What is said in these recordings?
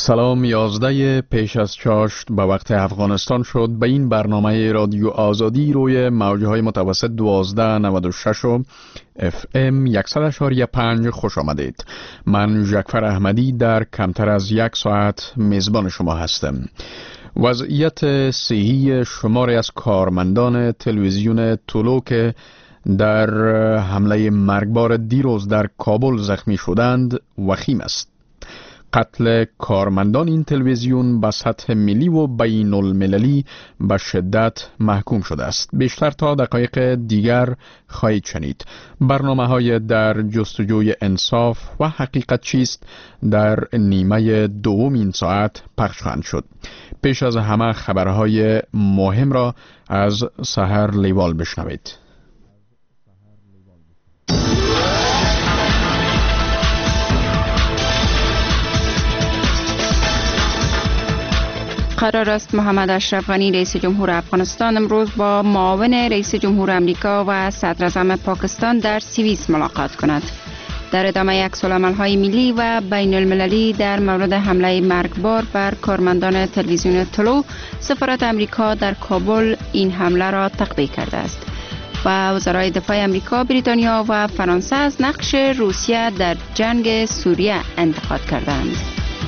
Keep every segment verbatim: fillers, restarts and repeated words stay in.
سلام. یازده پیش از چاشت به وقت افغانستان شد. به این برنامه رادیو آزادی روی موجهای متوسط دوازده نود و شش و اف ام صد و شش و پنج خوش آمدید. من ژکفر احمدی در کمتر از یک ساعت میزبان شما هستم. وضعیت صحی شماری از کارمندان تلویزیون طلو که در حمله مرگبار دیروز در کابل زخمی شدند وخیم است. قتل کارمندان این تلویزیون به سطح ملی و بین المللی به شدت محکوم شده است. بیشتر تا دقایق دیگر خواهید شنید. برنامه های در جستجوی انصاف و حقیقت چیست در نیمه دوم این ساعت پخش خواهند شد. پیش از همه خبرهای مهم را از سحر لیوال بشنوید. قرار است محمد اشرف غنی رئیس جمهور افغانستان امروز با معاون رئیس جمهور امریکا و صدر اعظم پاکستان در سوئیس ملاقات کند. در ادامه عکس‌العمل‌های ملی و بین المللی در مورد حمله مرگبار بر کارمندان تلویزیون طلو، سفارت امریکا در کابل این حمله را تقبیح کرده است و وزرای دفاع امریکا، بریتانیا و فرانسه از نقش روسیه در جنگ سوریه انتقاد کردند.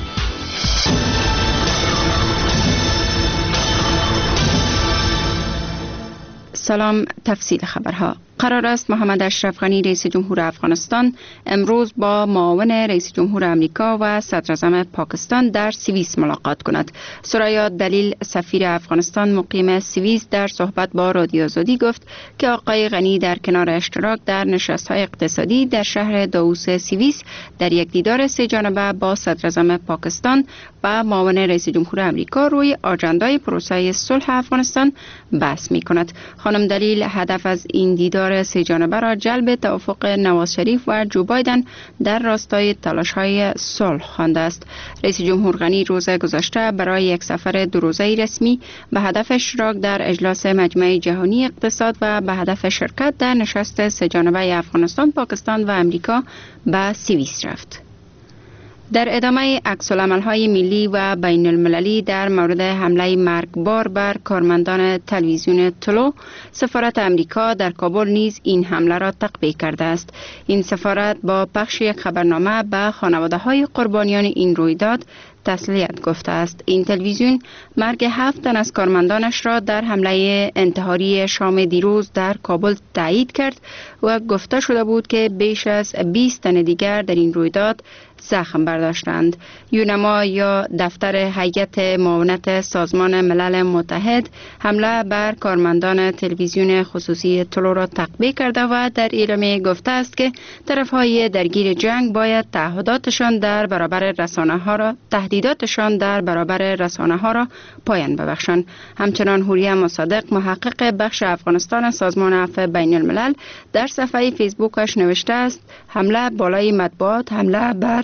سلام. تفصیل خبرها. قرار است محمد اشرف غنی رئیس جمهور افغانستان امروز با معاون رئیس جمهور امریکا و صدر اعظم پاکستان در سوئیس ملاقات کند. سریا دلیل سفیر افغانستان مقیم سوئیس در صحبت با رادیو آزادی گفت که آقای غنی در کنار اشتراک در نشست‌های اقتصادی در شهر داووس سوئیس در یک دیدار سه جانبه با صدر اعظم پاکستان و معاون رئیس جمهور امریکا روی آژاندای پروسه صلح افغانستان بحث می‌کند. خانم دلیل هدف از این دیدار سه جانبه را جلب توافق نواز شریف و جو بایدن در راستای تلاش‌های صلح خوانده است. رئیس جمهور غنی روز گذشته برای یک سفر دو روزه رسمی به هدف اشتراک در اجلاس مجمع جهانی اقتصاد و به هدف شرکت در نشست سه جانبه افغانستان، پاکستان و امریکا به سوئیس رفت. در ادامه عکس‌العمل‌های ملی و بین المللی در مورد حمله مرگبار بر کارمندان تلویزیون طلو، سفارت امریکا در کابل نیز این حمله را تقبیح کرده است. این سفارت با پخش یک خبرنامه به خانواده‌های قربانیان این رویداد تسلیت گفته است. این تلویزیون مرگ هفت تن از کارمندانش را در حمله انتحاری شام دیروز در کابل تایید کرد و گفته شده بود که بیش از بیست تن دیگر در این رویداد زخم برداشتند. یونما یا دفتر هیئت معاونت سازمان ملل متحد حمله بر کارمندان تلویزیون خصوصی طلو را تقبیح کرده و در اعلامیه گفته است که طرفهای درگیر جنگ باید تعهداتشان در برابر رسانه‌ها را تهدیداتشان در برابر رسانه‌ها را پایان ببخشند. همچنان حوریه مصادق، محقق بخش افغانستان سازمان عفو بین الملل، در صفحه فیسبوکش نوشته است حمله بالای مطبوعات، حمله بر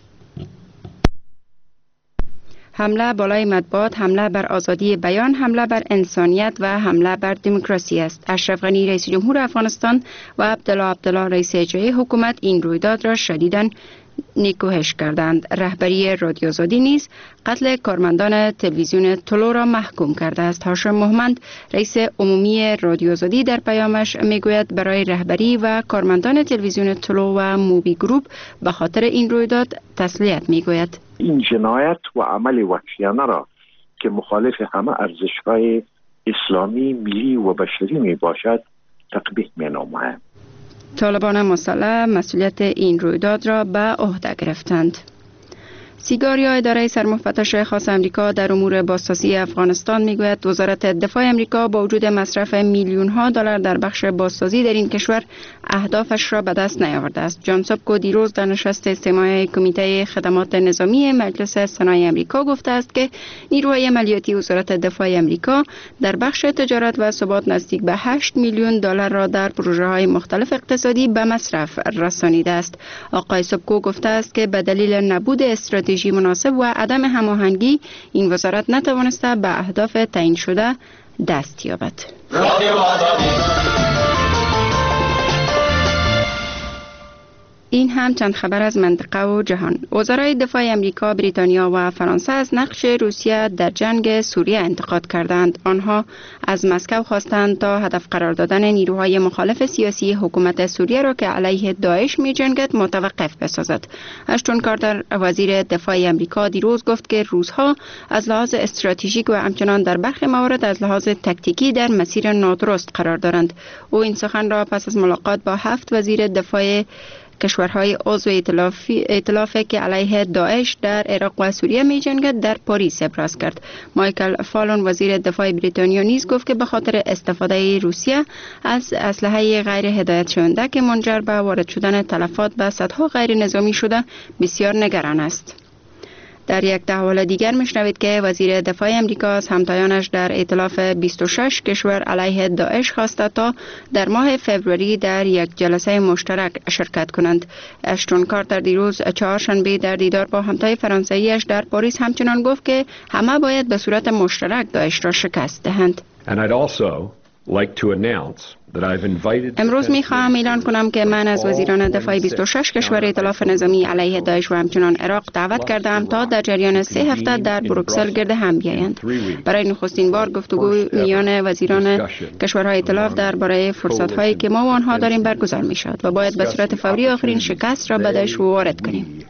حمله بالای مطبوعات، حمله بر آزادی بیان، حمله بر انسانیت و حمله بر دموکراسی است. اشرف غنی رئیس جمهور افغانستان و عبدالله عبدالله رئیس اجرایی حکومت این رویداد را شدیداً نیکوهش کردند. رهبری رادیو آزادی نیز قتل کارمندان تلویزیون طلو را محکوم کرده است. هاشم محمد رئیس عمومی رادیو آزادی در پیامش میگوید برای رهبری و کارمندان تلویزیون طلو و موبی گروپ به خاطر این رویداد تسلیت میگوید. این جنایت و عمل وحشیانه را که مخالف همه ارزش‌های اسلامی، ملی و بشری می باشد تقبیح می نمایم. طالبان مسلح مسئولیت این رویداد را به عهده گرفتند. سیگاریا اداره سرمفتش خاص امریکا در امور بازسازی افغانستان میگوید وزارت دفاع امریکا با وجود مصرف میلیون ها دلار در بخش بازسازی در این کشور اهدافش را به دست نیاورده است. جان سابکو دیروز در نشست استماعی کمیته خدمات نظامی مجلس سنای امریکا گفته است که نیروهای عملیاتی وزارت دفاع امریکا در بخش تجارت و ثبات نزدیک به هشت میلیون دلار را در پروژه های مختلف اقتصادی به مصرف رسانیده است. آقای سابکو گفته است که به دلیل نبود استراتژی مناسب و عدم هماهنگی این وزارت نتوانسته به اهداف تعیین شده دست یابد. این هم چند خبر از منطقه و جهان. وزرای دفاع امریکا، بریتانیا و فرانسه از نقش روسیه در جنگ سوریه انتقاد کردند. آنها از مسکو خواستند تا هدف قرار دادن نیروهای مخالف سیاسی حکومت سوریه را که علیه داعش می جنگد متوقف بسازد. اشتون کارتر وزیر دفاع امریکا دیروز گفت که روس‌ها از لحاظ استراتژیک و همچنان در برخی موارد از لحاظ تکتیکی در مسیر نادرست قرار دارند. او این سخن را پس از ملاقات با هفت وزیر دفاع کشورهای عضو ائتلاف که علیه داعش در عراق و سوریه می جنگد در پاریس ابراز کرد. مایکل فالون وزیر دفاع بریتانیا نیز گفت که به خاطر استفاده روسیه از اسلحه غیر هدایت شونده که منجر به وارد شدن تلفات به صدها غیر نظامی شده بسیار نگران است. در یک تحول دیگر میشنوید که وزیر دفاع امریکا از همتایانش در ائتلاف بیست و شش کشور علیه داعش خواسته تا در ماه فوریه در یک جلسه مشترک شرکت کنند. اشتون کارتر دیروز چهارشنبه در دیدار با همتای فرانسویش در پاریس همچنان گفت که همه باید به صورت مشترک داعش را شکست دهند. امروز می خواهم اعلان کنم که من از وزیران دفاع بیست و شش کشور ائتلاف نظامی علیه داعش و همچنان عراق دعوت کردم تا در جریان سه هفته در بروکسل گرد هم بیایند. برای نخستین بار گفتگو میان وزیران کشورهای ائتلاف درباره فرصت‌هایی که ما و آنها داریم برگزار می شود و باید به صورت فوری آخرین شکست را به داعش وارد کنیم.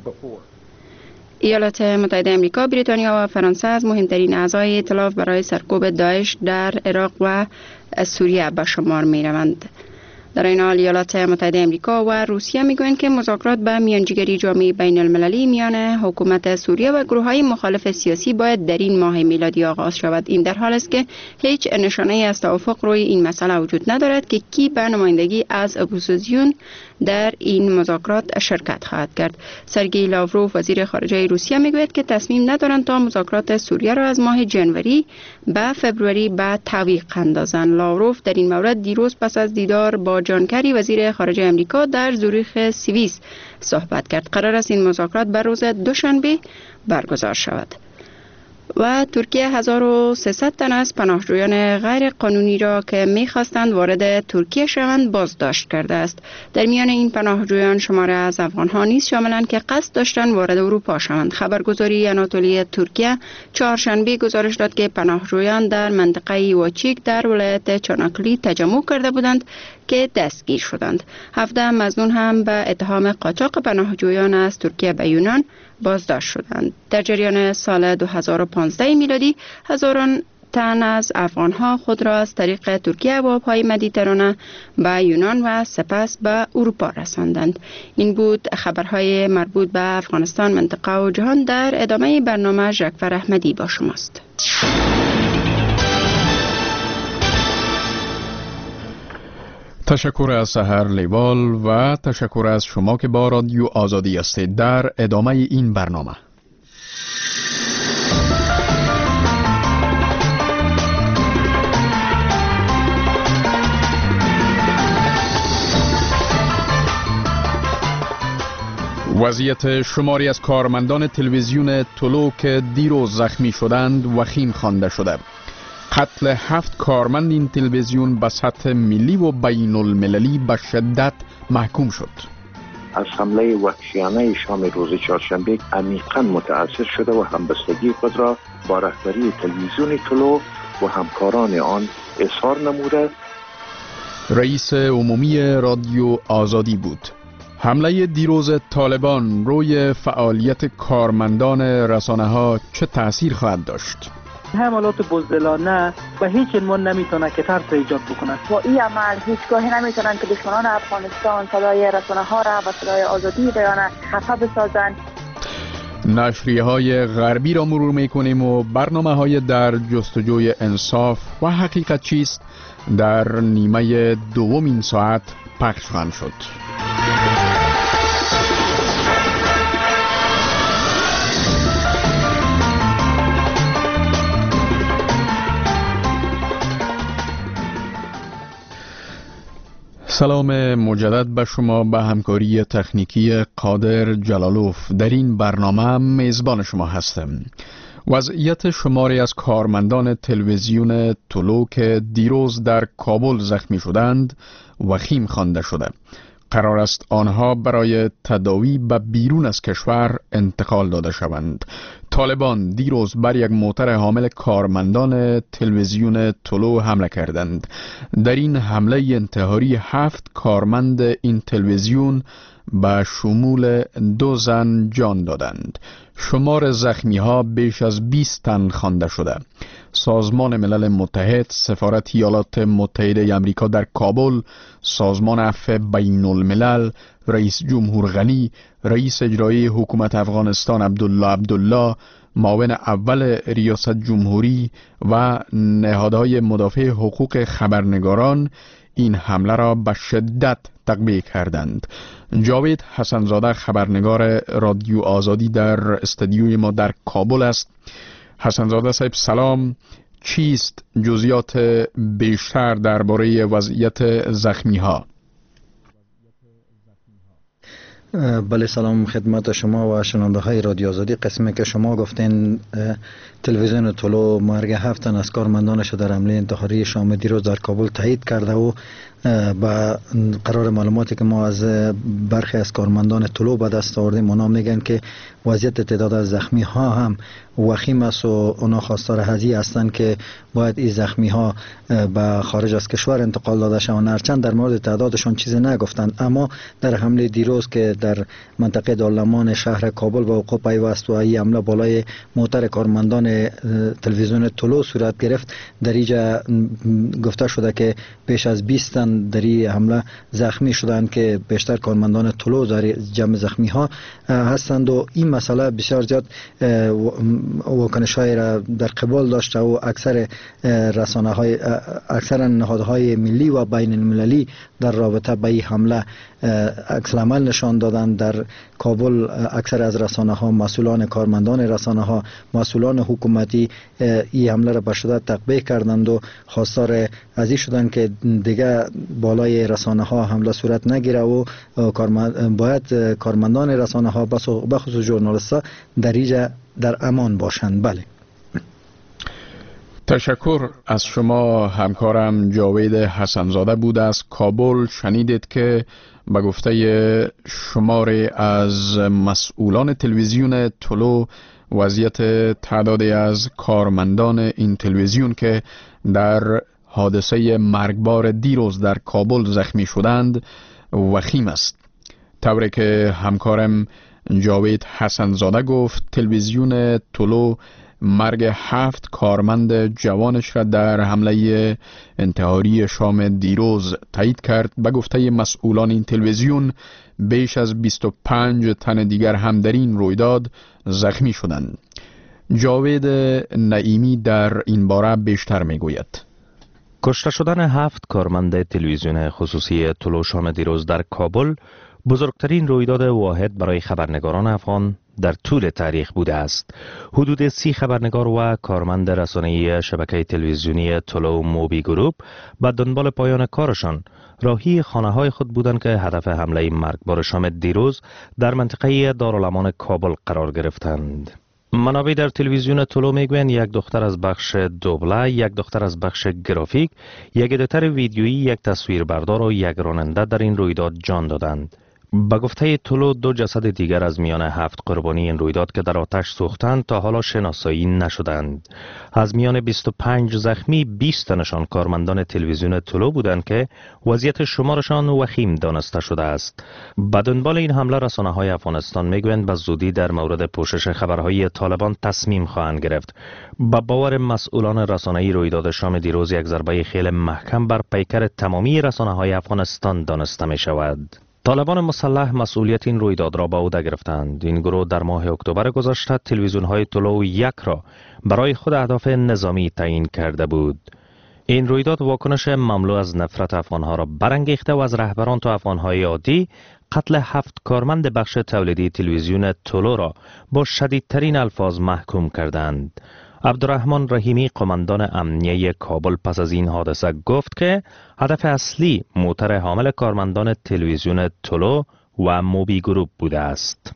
ایالات متحده آمریکا، بریتانیا و فرانسه از مهمترین اعضای ائتلاف برای سرکوب داعش در عراق و سوریه به شمار می روند. در این حال ایالات متحده آمریکا و روسیه میگویند که مذاکرات به میانجیگری جامعه بین المللی میان حکومت سوریه و گروه‌های مخالف سیاسی باید در این ماه میلادی آغاز شود. این در حال است که هیچ نشانه از توافق روی این مسئله وجود ندارد که کی به نمایندگی از اپوزیسیون در این مذاکرات شرکت خواهد کرد. سرگئی لاوروف وزیر خارجه روسیه میگوید که تصمیم ندارند تا مذاکرات سوریه را از ماه جنوری به فوریه به تعویق اندازند. لاوروف در این مورد دیروز پس از دیدار با جان کری وزیر خارجه امریکا در زوریخ سوئیس صحبت کرد. قرار است این مذاکرات بر روز دوشنبه برگزار شود. و ترکیه هزار و سیصد تن از پناهجویان غیر قانونی را که می‌خواستند وارد ترکیه شوند بازداشت کرده است. در میان این پناهجویان شماره از افغان‌ها نیز شاملند که قصد داشتند وارد اروپا شوند. خبرگزاری آناتولی ترکیه چهارشنبه گزارش داد که پناهجویان در منطقه واچیک در ولایت چاناکلی تجمع کرده بودند که دستگیر شدند. هفده مظنون هم به اتهام قاچاق پناهجویان از ترکیه به یونان بازداشت شدند. در جریان سال دو هزار و پانزده میلادی هزاران تن از افغان‌ها خود را از طریق ترکیه و آب‌های مدیترانه به یونان و سپس به اروپا رساندند. این بود خبرهای مربوط به افغانستان، منطقه و جهان. در ادامه برنامه ژکفر احمدی با شماست. تشکر از سحر لیوال و تشکر از شما که با رادیو آزادی هستید. در ادامه این برنامه وضعیت شماری از کارمندان تلویزیون طلوع که دیروز زخمی شدند وخیم خوانده شده. قتل هفت کارمند این تلویزیون به سطح ملی و بین المللی به شدت محکوم شد. از حمله وحشیانه شام روز چهارشنبه عمیقاً متأثر شده و همبستگی خود را با رهبری تلویزیون طلوع و همکاران آن اظهار نموده. رئیس عمومی رادیو آزادی بود. حمله دیروز طالبان روی فعالیت کارمندان رسانه‌ها چه تأثیر خواهد داشت؟ حملات بزدلانه و هیچ عنوان نمیتونه که ترس ایجاد بکنه. با این عمل هیچگاهی نمیتونن که دشمنان افغانستان صدای رسانه‌ها را و صدای آزادی بیان خفه بسازند. نشریه های غربی را مرور میکنیم و برنامه های در جستجوی انصاف و حقیقت چیست در نیمه دوم این ساعت پخش خواهند شد. سلام مجدد به شما. به همکاری تکنیکی قادر جلالوف در این برنامه میزبان شما هستم. وضعیت شماری از کارمندان تلویزیون طلوع که دیروز در کابل زخمی شدند وخیم خوانده شده. قرار است آنها برای تداوی به بیرون از کشور انتقال داده شوند. طالبان دیروز بر یک موتر حامل کارمندان تلویزیون طلوع حمله کردند. در این حمله انتحاری هفت کارمند این تلویزیون به شمول دو زن جان دادند. شمار زخمی ها بیش از بیست تن خوانده شده. سازمان ملل متحد، سفارت ایالات متحده آمریکا در کابل، سازمان عفو بین الملل، رئیس جمهور غنی، رئیس اجرایی حکومت افغانستان عبدالله عبدالله، معاون اول ریاست جمهوری و نهادهای مدافع حقوق خبرنگاران این حمله را به شدت تقبیح کردند. جاوید حسنزاده خبرنگار رادیو آزادی در استودیوی ما در کابل است. حسنزاده صاحب سلام، چیست جزئیات بیشتر درباره وضعیت زخمی ها؟ بله، سلام خدمت شما و شنونده های رادیو آزادی. قسمی که شما گفتین تلویزیون طلوع مرگ هفت تن از کارمندانش در حمله انتحاری شام دیروز در کابل تایید کرده و با قرار معلوماتی که ما از برخی از کارمندان طلوع به دست آوردیم، اونا میگن که وضعیت تعداد از زخمی ها هم وخیم است و اونا خواستار هزینه هستند که باید این زخمی ها به خارج از کشور انتقال داده شوند. هرچند در مورد تعدادشون چیزی نگفتند، اما در حمله دیروز که در منطقه دالامان شهر کابل با وقوع پیوست و این حمله بالای موتر کارمندان تلویزیون طلوع صورت گرفت، در اینجا گفته شده که بیش از بیست تن در این حمله زخمی شدند که بیشتر کارمندان طلوع در جمع زخمی ها هستند و این مسئله بسیار زیاد واکنش‌های را در قبال داشته و اکثر رسانه‌های اکثر نهادهای ملی و بین المللی در رابطه با این حمله عکس العمل نشان دادند. در کابل اکثر از رسانه‌ها، مسئولان کارمندان رسانه‌ها، مسئولان حکومتی این حمله را به شدت تقبیح کردند و خواستار از این شدند که دیگه بالای رسانه‌ها حمله صورت نگیره و باید کارمندان رسانه‌ها به خصوص ژورنالیست‌ها در اینجا در امان باشند. بله، تشکر از شما. همکارم جاوید حسنزاده بود از کابل. شنیدید که به گفته شماری از مسئولان تلویزیون طلوع وضعیت تعدادی از کارمندان این تلویزیون که در حادثه مرگبار دیروز در کابل زخمی شدند وخیم است. طوری که همکارم جاوید حسنزاده گفت، تلویزیون طلوع مرگ هفت کارمند جوانش را در حمله انتحاری شام دیروز تایید کرد. به گفته مسئولان این تلویزیون بیش از بیست و پنج تن دیگر هم در این رویداد زخمی شدند. جاوید نعیمی در این باره بیشتر میگوید. کشته شدن هفت کارمند تلویزیون خصوصی طلوع شام دیروز در کابل بزرگترین رویداد واحد برای خبرنگاران افغان در طول تاریخ بوده است. حدود سی خبرنگار و کارمند رسانه‌ای شبکه تلویزیونی طلوع موبی گروپ به دنبال پایان کارشان راهی خانه‌های خود بودند که هدف حمله مرگبار شام دیروز در منطقه دارالامان کابل قرار گرفتند. منابع در تلویزیون طلوع میگویند یک دختر از بخش دوبله، یک دختر از بخش گرافیک، یک ادیتور ویدیویی، یک تصویربردار و یک راننده در این رویداد جان دادند. به گفته طلوع دو جسد دیگر از میان هفت قربانی این رویداد که در آتش سوختند تا حالا شناسایی نشدند. از میان بیست و پنج زخمی بیست تنشان کارمندان تلویزیون طلوع بودند که وضعیت شمارشان وخیم دانسته شده است. به دنبال این حمله رسانه‌های افغانستان میگویند به زودی در مورد پوشش خبرهای طالبان تصمیم خواهند گرفت. با باور مسئولان رسانه‌ای رویداد شام دیروز یک ضربه خیلی محکم بر پیکر تمامی رسانه‌های افغانستان دانسته می شود. طالبان مسلح مسئولیت این رویداد را به عهده گرفتند. این گروه در ماه اکتبر گذشته تلویزیون‌های طلوع یک را برای خود اهداف نظامی تعیین کرده بود. این رویداد واکنش مملو از نفرت افغانها را برانگیخته و از رهبران تا افغانهای عادی قتل هفت کارمند بخش تولیدی تلویزیون طلوع را با شدیدترین الفاظ محکوم کردند. عبدالرحمن رحیمی قماندان امنیه کابل پس از این حادثه گفت که هدف اصلی موتر حامل کارمندان تلویزیون طلوع و موبی گروپ بوده است.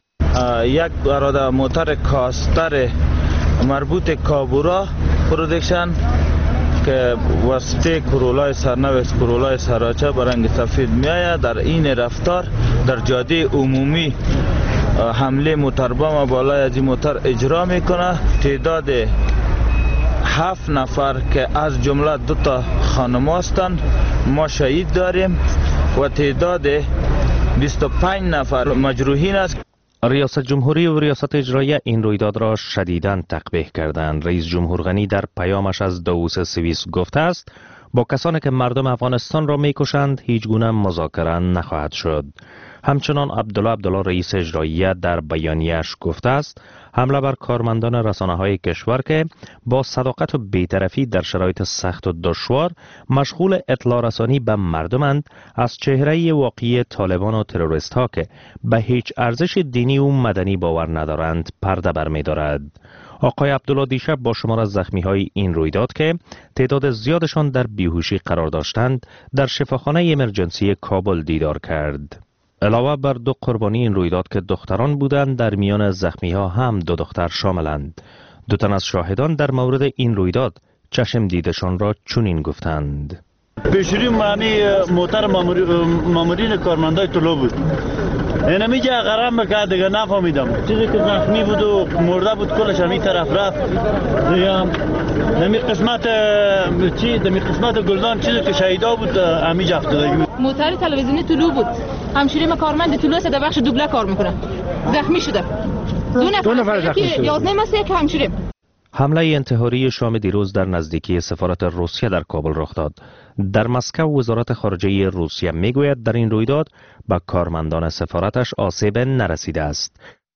یک اراده موتر کاستر مربوط کابورا پرودکشن که واسطه کرولای سرنوشت کرولای سراچه به رنگ سفید میآید. در این رفتار در جاده عمومی حمله موتربم بالای از این موتر اجرا میکنه. تعداد هفت نفر که از جمله دو تا خانم هستند ما شهید داریم و تعداد بیست و پنج نفر مجروحین است. ریاست جمهوری و ریاست اجرایی این رویداد را شدیداً تقبیح کردند. رئیس جمهور غنی در پیامش از داووس سوئیس گفته است با کسانی که مردم افغانستان را میکشند هیچ گونه مذاکره نخواهد شد. همچنان عبدالله عبدالله رئیس اجرایی در بیانیه‌اش گفته است حمله بر کارمندان رسانه‌های کشور که با صداقت و بی‌طرفی در شرایط سخت و دشوار مشغول اطلاع رسانی به مردمند از چهره واقعی طالبان و تروریست‌ها که به هیچ ارزش دینی و مدنی باور ندارند پرده برمی‌دارد. آقای عبدالله دیشب با شمار از زخمی‌های این رویداد که تعداد زیادشان در بیهوشی قرار داشتند در شفاخانه امرجنسی کابل دیدار کرد. علاوه بر دو قربانی این رویداد که دختران بودند در میان زخمی‌ها هم دو دختر شاملند. دو تن از شاهدان در مورد این رویداد چشم دیدشان را چنین گفتند. پیشوری معنی موتر مامورین کارمندای طلوع بود. اینمی جا غرام بکرد دیگه نفهمیدم. چیزی که زخمی بود و مرده بود کلش همی طرف رفت. دمی قسمت چی دمی قسمت گلدان چیزی که شهیدا بود همی جا افتادگی بود. موتر تلویزیونی طلوع بود. همشیری ما کارمند طلوع است در بخش دوبله کار میکنه. زخمی شده. دو نفر, نفر زخمی شده. یازده مسیح که همشیری. حمله انتحاری شام دیروز در نزدیکی سفارت روسیه در کابل رخ داد. در مسکو وزارت خارجه روسیه میگوید در این رویداد به کارمندان سفارتش آسیب نرسیده است.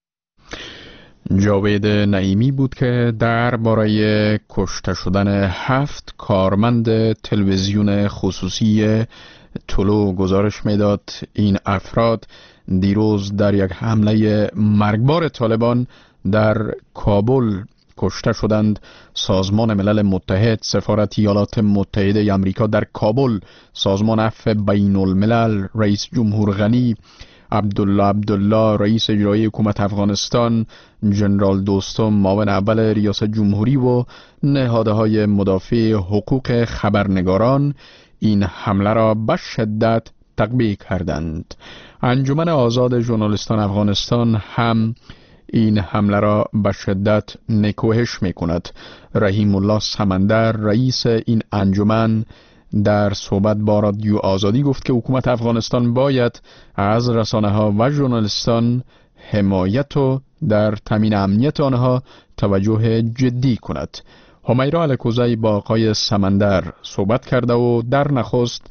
جاوید نعیمی بود که درباره کشته شدن هفت کارمند تلویزیون خصوصی طلوع گزارش میداد. این افراد دیروز در یک حمله مرگبار طالبان در کابل کشته شدند. سازمان ملل متحد، سفارت ایالات متحده آمریکا در کابل، سازمان عفو بین الملل، رئیس جمهور غنی، عبدالله عبدالله رئیس اجرایی حکومت افغانستان، جنرال دوستم معاون اول ریاست جمهوری و نهادهای مدافع حقوق خبرنگاران این حمله را به شدت تقبیح کردند. انجمن آزاد ژورنالیستان افغانستان هم این حمله را به شدت نکوهش می کند. رحیم الله سمندر رئیس این انجمن در صحبت با رادیو آزادی گفت که حکومت افغانستان باید از رسانه ها و ژورنالیستان حمایت و در تامین امنیت آنها توجه جدی کند. همیرا الکوزی با آقای سمندر صحبت کرده و در نخست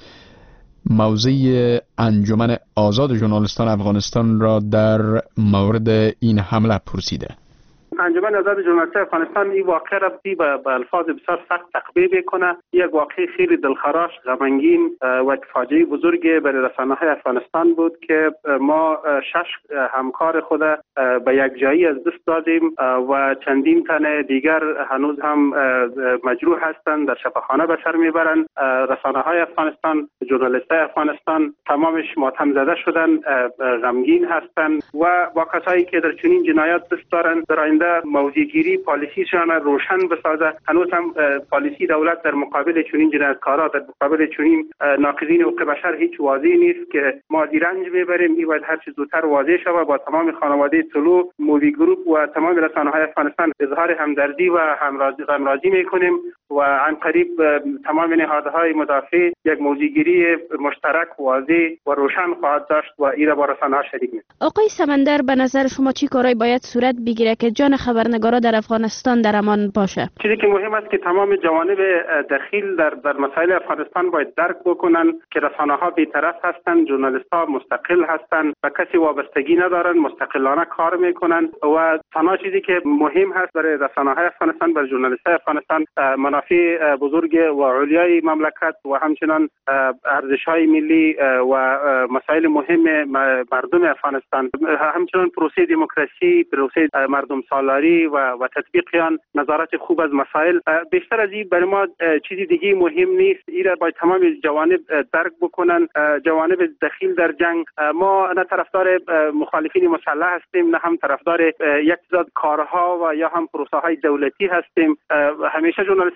موضع انجمن آزاد ژورنالیستان افغانستان را در مورد این حمله پرسیده. انجمن آزاد ژورنالیستان افغانستان این واقعه را به الفاظ بسیار سخت تقبیح میکنه. یک واقعه خیلی دلخراش، غمگین و فاجعه بزرگی برای رسانه‌های افغانستان بود که ما شش همکار خود به یک جایی از دست دادیم و چندین تن دیگر هنوز هم مجروح هستند، در شفاخانه به سر میبرند. رسانه‌های افغانستان، ژورنالیستای افغانستان تمامش ماتم زده شدن، غمگین هستند و با کسایی که در چنین جنایات دست دارند در آینده موضع‌گیری پالیسیشان روشن بسازه. هنوز هم پالیسی دولت در مقابل چنین جنایتکارا، در مقابل چنین ناقضین حقوق بشر هیچ واضح نیست که ما رنج میبریم. این باید هر چه زودتر واضح شود. با تمام خانواده طلوع، مووی گروپ و تمام رسانه‌های افغانستان اظهار همدردی و همرازی غمرازی میکنیم و عن قریب تمام نهادهای مدافع یک موضع‌گیری مشترک واضح و روشن خواهد داشت و این را با رسانه‌ها شریک می‌کنیم. آقای سمندر، به نظر شما چی کارایی باید صورت بگیره که جان خبرنگارا در افغانستان در امان باشه؟ چیزی که مهم است که تمام جوانب دخیل در در مسائل افغانستان باید درک بکنن که رسانه‌ها بی‌طرف هستند، ژورنالیست‌ها مستقل هستند و کسی وابستگی ندارند، مستقلانه کار میکنند و تنها چیزی که مهم هست برای رسانه‌های افغانستان، برای ژورنالیست‌های افغانستان منافع بزرگ و علیای مملکت و همچنان ارزش‌های ملی و مسائل مهم مردم افغانستان، همچنان پروسه دموکراسی، پروسه مردم سالاری و و تطبیق آن، نظارت خوب از مسائل. بیشتر از این برای ما چیزی دیگه مهم نیست. این را باید تمام جوانب درک بکنن، جوانب دخیل در جنگ. ما نه طرفدار مخالفین مسلح هستیم، نه هم طرفدار یک تعداد کارها و یا هم پروسه های دولتی هستیم. همیشه ژورنالیست‌ها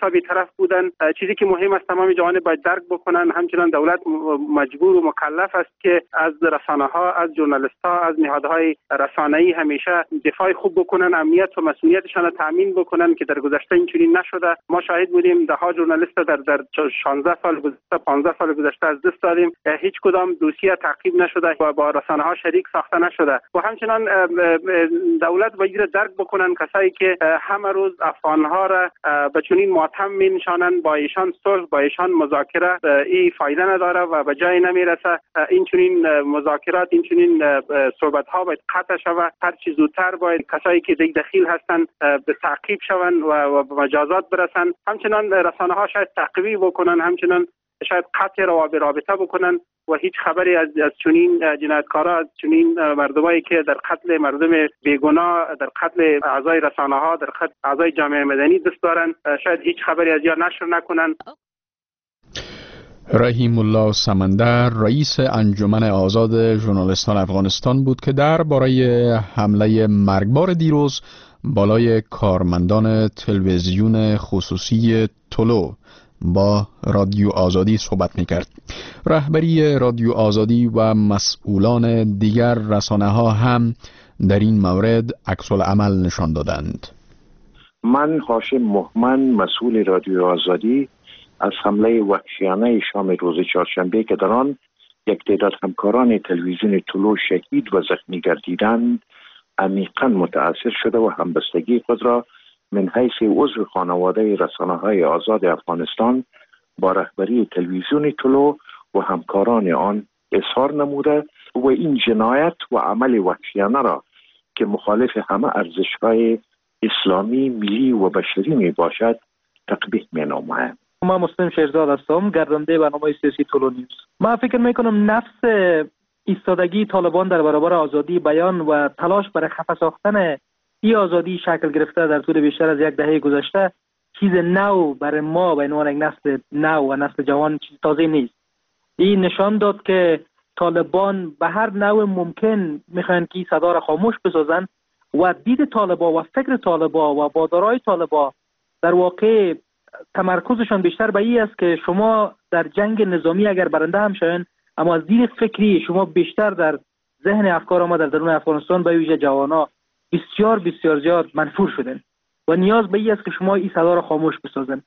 ها بی‌طرف بودن. چیزی که مهم است تمام جوانب باید درک بکنن. همچنان دولت مجبور و مکلف است که از رسانه ها، از ژورنالیست ها، از نهادهای رسانه‌ای همیشه دفاع خوب بکنن، امنیت و مسئولیتشان را تامین بکنن که در گذشته اینجوری نشده. ما شاهد بودیم ده ها ژورنالیست در در شانزده سال گذشته، پانزده سال گذشته از دست دادیم. هیچ کدام دوسیه تعقیب نشده و با رسانه ها شریک ساخته نشده. و همچنان دولت باید درک بکنن کسایی که همه روز افغان ها را به چنین ماتم می‌نشانند، با ایشان صلح، با ایشان مذاکره ای فایده نداره و به جای نمیرسه. این چنین مذاکرات، این چنین صحبت ها باید قطع شود. هر چیز زودتر باید کسایی که دیگه دخیل هستند به تعقیب شوند و به مجازات برسند. همچنان رسانه ها شاید تعقیبی بکنن، همچنان شاید قطع رابطه بکنن و هیچ خبری از از چنین جنایتکارا، از چنین مردمایی که در قتل مردم بیگناه، در قتل اعضای رسانه ها، در قتل اعضای جامعه مدنی دست دارن، شاید هیچ خبری از یا نشر نکنن. رحیم الله سمندر رئیس انجمن آزاد ژورنالیستان افغانستان بود که درباره حمله مرگبار دیروز بالای کارمندان تلویزیون خصوصی طلوع با رادیو آزادی صحبت می‌کرد. رهبری رادیو آزادی و مسئولان دیگر رسانه‌ها هم در این مورد عکس العمل نشان دادند. من هاشم مهمن، مسئول رادیو آزادی، از حمله وحشیانه شام روز چهارشنبه که در آن یک تعداد همکاران تلویزیون طلوع شهید و زخمی گردیدند عمیقاً متأثر شده و همبستگی خود را من حیث عضو خانواده رسانه‌های آزاد افغانستان با رهبری تلویزیون طلوع و همکاران آن اظهار نموده و این جنایت و عمل وحشیانه را که مخالف همه ارزش‌های اسلامی، ملی و بشری می باشد تقبیح می نمایم. ما مسلم شیرزاد هستم، گردنده برنامه سیاسی طلوع نیوز. من فکر میکنم نفس ایستادگی طالبان در برابر آزادی بیان و تلاش برای خفه ساختن این آزادی شکل گرفته در طول بیشتر از یک دهه گذشته چیز نو برای ما به عنوان یک نسل نو و نسل جوان چیز تازه نیست. این نشان داد که طالبان به هر نوع ممکن میخوان که صدا را خاموش بسازن و دید طالبا و فکر طالبا و بادارای طالبا در واقع تمرکزشان بیشتر به این است که شما در جنگ نظامی اگر برنده هم شوین، اما از دید فکری شما بیشتر در ذهن افکار ما در درون افغانستان به ویژه جوانا بسیار بسیار زیاد منفور شدن و نیاز به این است که شما این صدا را خاموش بسازن.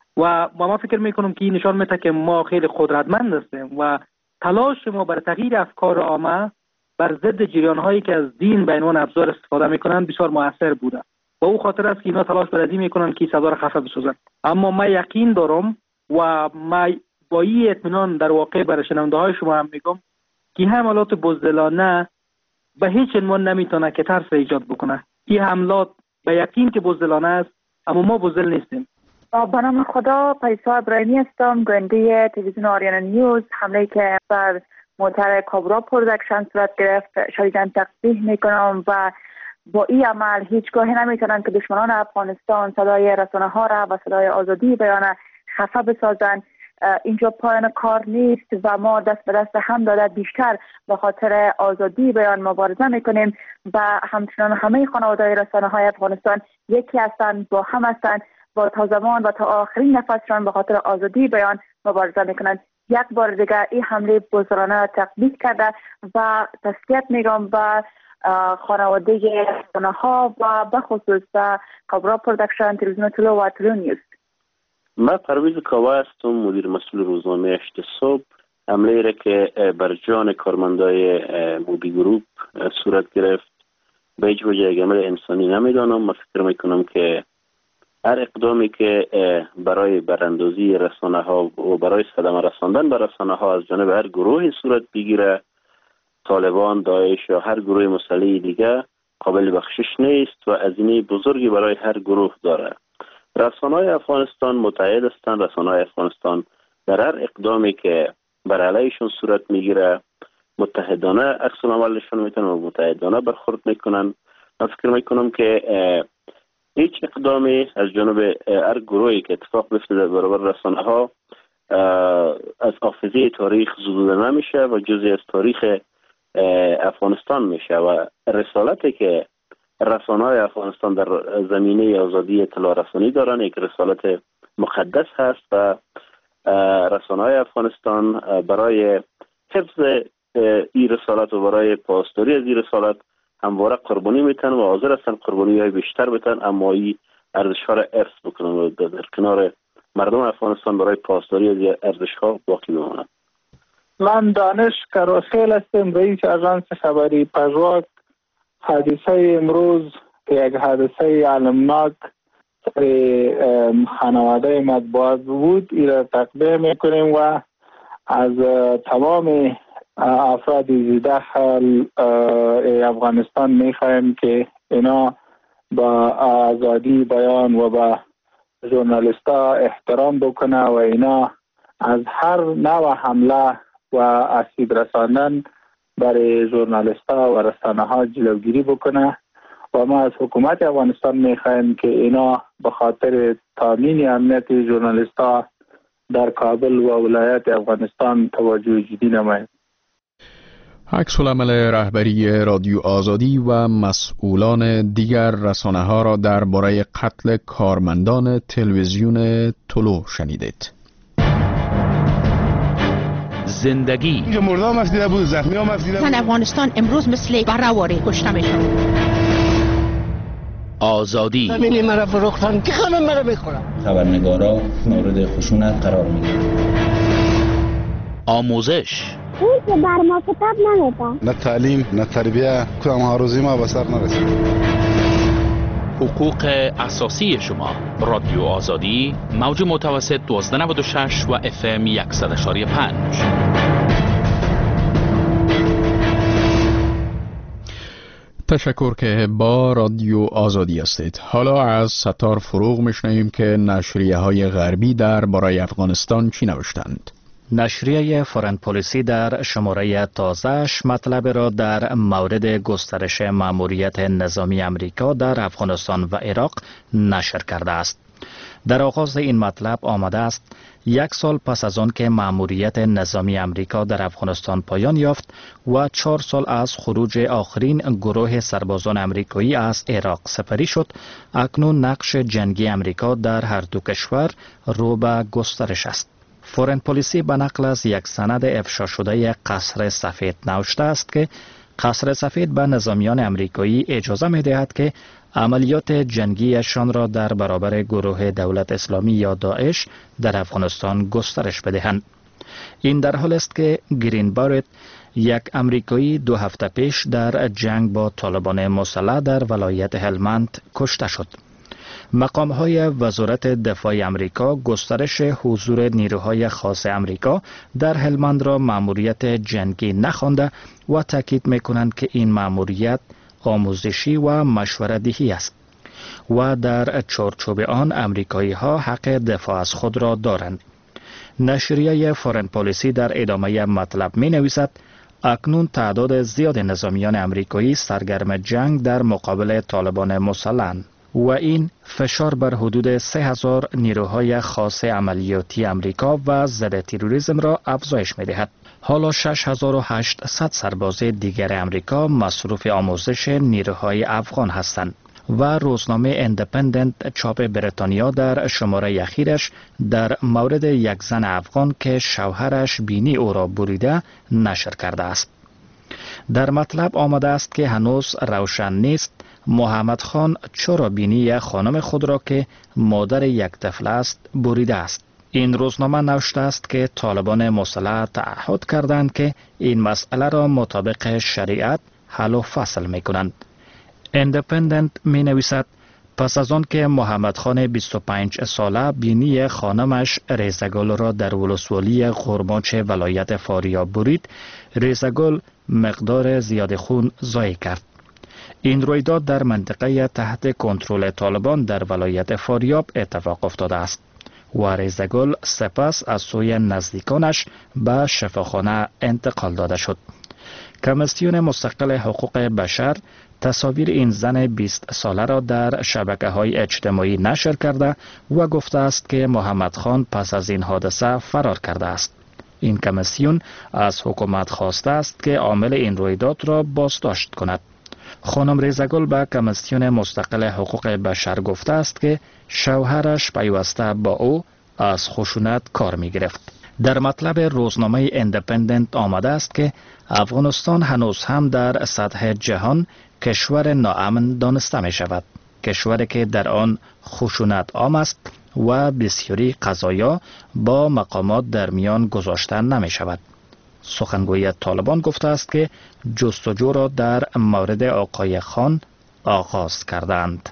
و ما فکر میکنم که این نشان میده که ما خیلی قدرتمند هستیم و تلاش ما بر تغییر افکار عامه بر ضد جریان هایی که از دین به عنوان ابزار استفاده میکنن بسیار موثر بوده. با او خاطر است که اینا تلاش بر این میکنن که صدا را خفه بسازن. اما ما یقین دارم و ما با این اطمینان در واقع برای شنونده های شما هم میگم که حملات بزدلانه به هیچ عنوان نمیتونه که ترس ایجاد بکنه. این حملات به یقین که بزدلانه است، اما ما بزدل نیستیم. به نام خدا، پیسا ابراهیمی هستم، گوینده تلویزیون آریانا نیوز. حمله که بر موتر کابرا پرودکشن صورت گرفت شدیداً تقبیح میکنم و با این عمل هیچگاه نمیتونن که دشمنان افغانستان صدای رسانه ها را و صدای آزادی بیان خفه بسازن. اینجا پایان کار نیست و ما دست به دست هم داده بیشتر به خاطر آزادی بیان مبارزه میکنیم و همچنان همه خانواده رسانه های افغانستان یکی هستند، با هم هستند، با تا زمان و تا آخرین نفسشان به خاطر آزادی بیان مبارزه میکنند. یک بار دیگر این حمله بزرگانه تقبیح کرده و تسلیت میگم و خانواده رسانه ها و به خصوص کابرا پرودکشن، تلویزیون طلوع و طلوع نیوز. من پرویز کاوه هستم، مدیر مسئول روزنامه هشت صبح. حمله را که بر جان کارمندای موبی گروپ صورت گرفت به هیچ وجه یک عمل انسانی نمیدانم. من فکر میکنم که هر اقدامی که برای براندازی رسانه ها و برای صدمه رساندن به رسانه ها از جانب هر گروهی صورت بگیره، طالبان، داعش یا هر گروه مسلح دیگه، قابل بخشش نیست و هزینه بزرگی برای هر گروه داره. رسانه‌های افغانستان متحد هستند. رسانه‌های افغانستان در هر اقدامی که بر علیهشون صورت میگیره متحدانه عکس العمل نشون میدن و متحدانه برخورد میکنن. من فکر میکنم که هیچ اقدامی از جانب هر گروهی که اتفاق بیفته در برابر رسانه ها از حافظه تاریخ زدوده نمیشه و جزئی از تاریخ افغانستان میشه و رسالتی که رسانه‌های افغانستان در زمینه آزادی اطلاع رسانی دارن یک رسالت مقدس هست و رسانه‌های افغانستان برای حفظ این رسالت و برای پاسداری از این رسالت همواره قربانی میتن و حاضر هستن قربانی های بیشتر بتن، اما این ارزش ها را ارث بکنن و در کنار مردم افغانستان برای پاسداری از این ارزش ها باقی بمانن. من دانش کروسیل هستم، رئیس آژانس خبری پژواک. حادثه امروز یک حادثه علمناک سر خانواده مطبوعات بود، این را تقدیم میکنیم و از تمام افراد زیدخل افغانستان میخواهیم که اینا با آزادی بیان و با ژورنالیستا احترام بکنه و اینا از هر نوع حمله و آسیب رساندن برای ژورنالیستا و رسانه ها جلوگیری بکنه و ما از حکومت افغانستان میخواهیم که اینا به خاطر تامین امنیت ژورنالیستا در کابل و ولایت افغانستان توجه جدی نمایند. عکس العمل رهبری رادیو آزادی و مسئولان دیگر رسانه ها را درباره قتل کارمندان تلویزیون طلوع شنیدید. زندگی اینجا مرده هم افدیده بود، زخمی هم افدیده بود. زن افغانستان امروز مثل برهواری کشته میشن. آزادی همینی مرا فروختن که همه مرا میخورن. خبرنگارا مورد خشونت قرار میگیرن. آموزش اون که بر ما کتاب نمیدن، نه تعلیم نه تربیه، کدام ها روزی ما به سر نرسید. حقوق اساسی شما. رادیو آزادی موج متوسط دوازده نود و شش و اف ام صد و پنج. تشکر که با رادیو آزادی هستید. حالا از ستار فروغ میشنویم که نشریه های غربی در برای افغانستان چی نوشتند. نشریه فورن پلیسی در شماره تازه‌اش مطلب را در مورد گسترش مأموریت نظامی امریکا در افغانستان و عراق نشر کرده است. در آغاز این مطلب آمده است یک سال پس از آن که مأموریت نظامی امریکا در افغانستان پایان یافت و چهار سال از خروج آخرین گروه سربازان امریکایی از عراق سپری شد، اکنون نقش جنگی امریکا در هر دو کشور رو به گسترش است. فورن پلیسی به نقل از یک سند افشا شده قصر سفید نوشته است که قصر سفید به نظامیان امریکایی اجازه می دهد که عملیات جنگیشان را در برابر گروه دولت اسلامی یا داعش در افغانستان گسترش بدهند. این در حال است که گرین بارت، یک امریکایی دو هفته پیش در جنگ با طالبان مسلح در ولایت هلمند کشته شد. مقام‌های وزارت دفاع آمریکا گسترش حضور نیروهای خاص آمریکا در هلمند را مأموریت جنگی نخوانده و تاکید می‌کنند که این مأموریت آموزشی و مشوره‌دهی است و در چارچوب آن آمریکایی‌ها حق دفاع از خود را دارند. نشریه فورن پلیسی در ادامه مطلب می‌نویسد اکنون تعداد زیاد نظامیان آمریکایی سرگرم جنگ در مقابل طالبان مسلح‌اند و این فشار بر حدود سه هزار نیروهای خاص عملیاتی امریکا و ضد تروریسم را افزایش می‌دهد. حالا شش هزار و هشتصد سرباز دیگر امریکا مصروف آموزش نیروهای افغان هستند و روزنامه ایندیپندنت چاپ بریتانیا در شماره اخیرش در مورد یک زن افغان که شوهرش بینی او را بریده نشر کرده است. در مطلب آمده است که هنوز روشن نیست محمد خان چرا بینی خانم خود را که مادر یک طفل است بریده است. این روزنامه نوشته است که طالبان مسلح تعهد کردند که این مسئله را مطابق شریعت حل و فصل می کنند. ایندیپندنت می نویسد پس از آن که محمد خان بیست و پنج ساله بینی خانمش ریزگل را در ولسوالی غرماچ ولایت فاریاب برید، ریزگل مقدار زیاد خون ضایع کرد. این رویداد در منطقه تحت کنترل طالبان در ولایت فاریاب اتفاق افتاده است و ریزگل سپس از سوی نزدیکانش به شفاخانه انتقال داده شد. کمیسیون مستقل حقوق بشر تصاویر این زن بیست ساله را در شبکه‌های اجتماعی نشر کرده و گفته است که محمد خان پس از این حادثه فرار کرده است. این کمیسیون از حکومت خواسته است که عامل این رویداد را بازداشت کند. خانم ریزگل به کمیسیون مستقل حقوق بشر گفته است که شوهرش پیوسته با او از خشونت کار می گرفت. در مطلب روزنامه ایندیپندنت آمده است که افغانستان هنوز هم در سطح جهان کشور ناامن دانسته می شود. کشوری که در آن خشونت عام است و بسیاری قضایا با مقامات در میان گذاشته نمی شود. سخنگوی طالبان گفته است که جستجو را در مورد آقای خان آغاز کردند.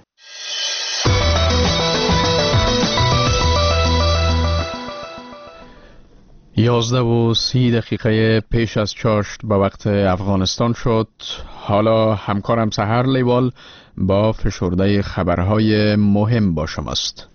یازده و سی دقیقه پیش از چاشت به وقت افغانستان شد. حالا همکارم سحر لیوال با فشرده خبرهای مهم با شماست.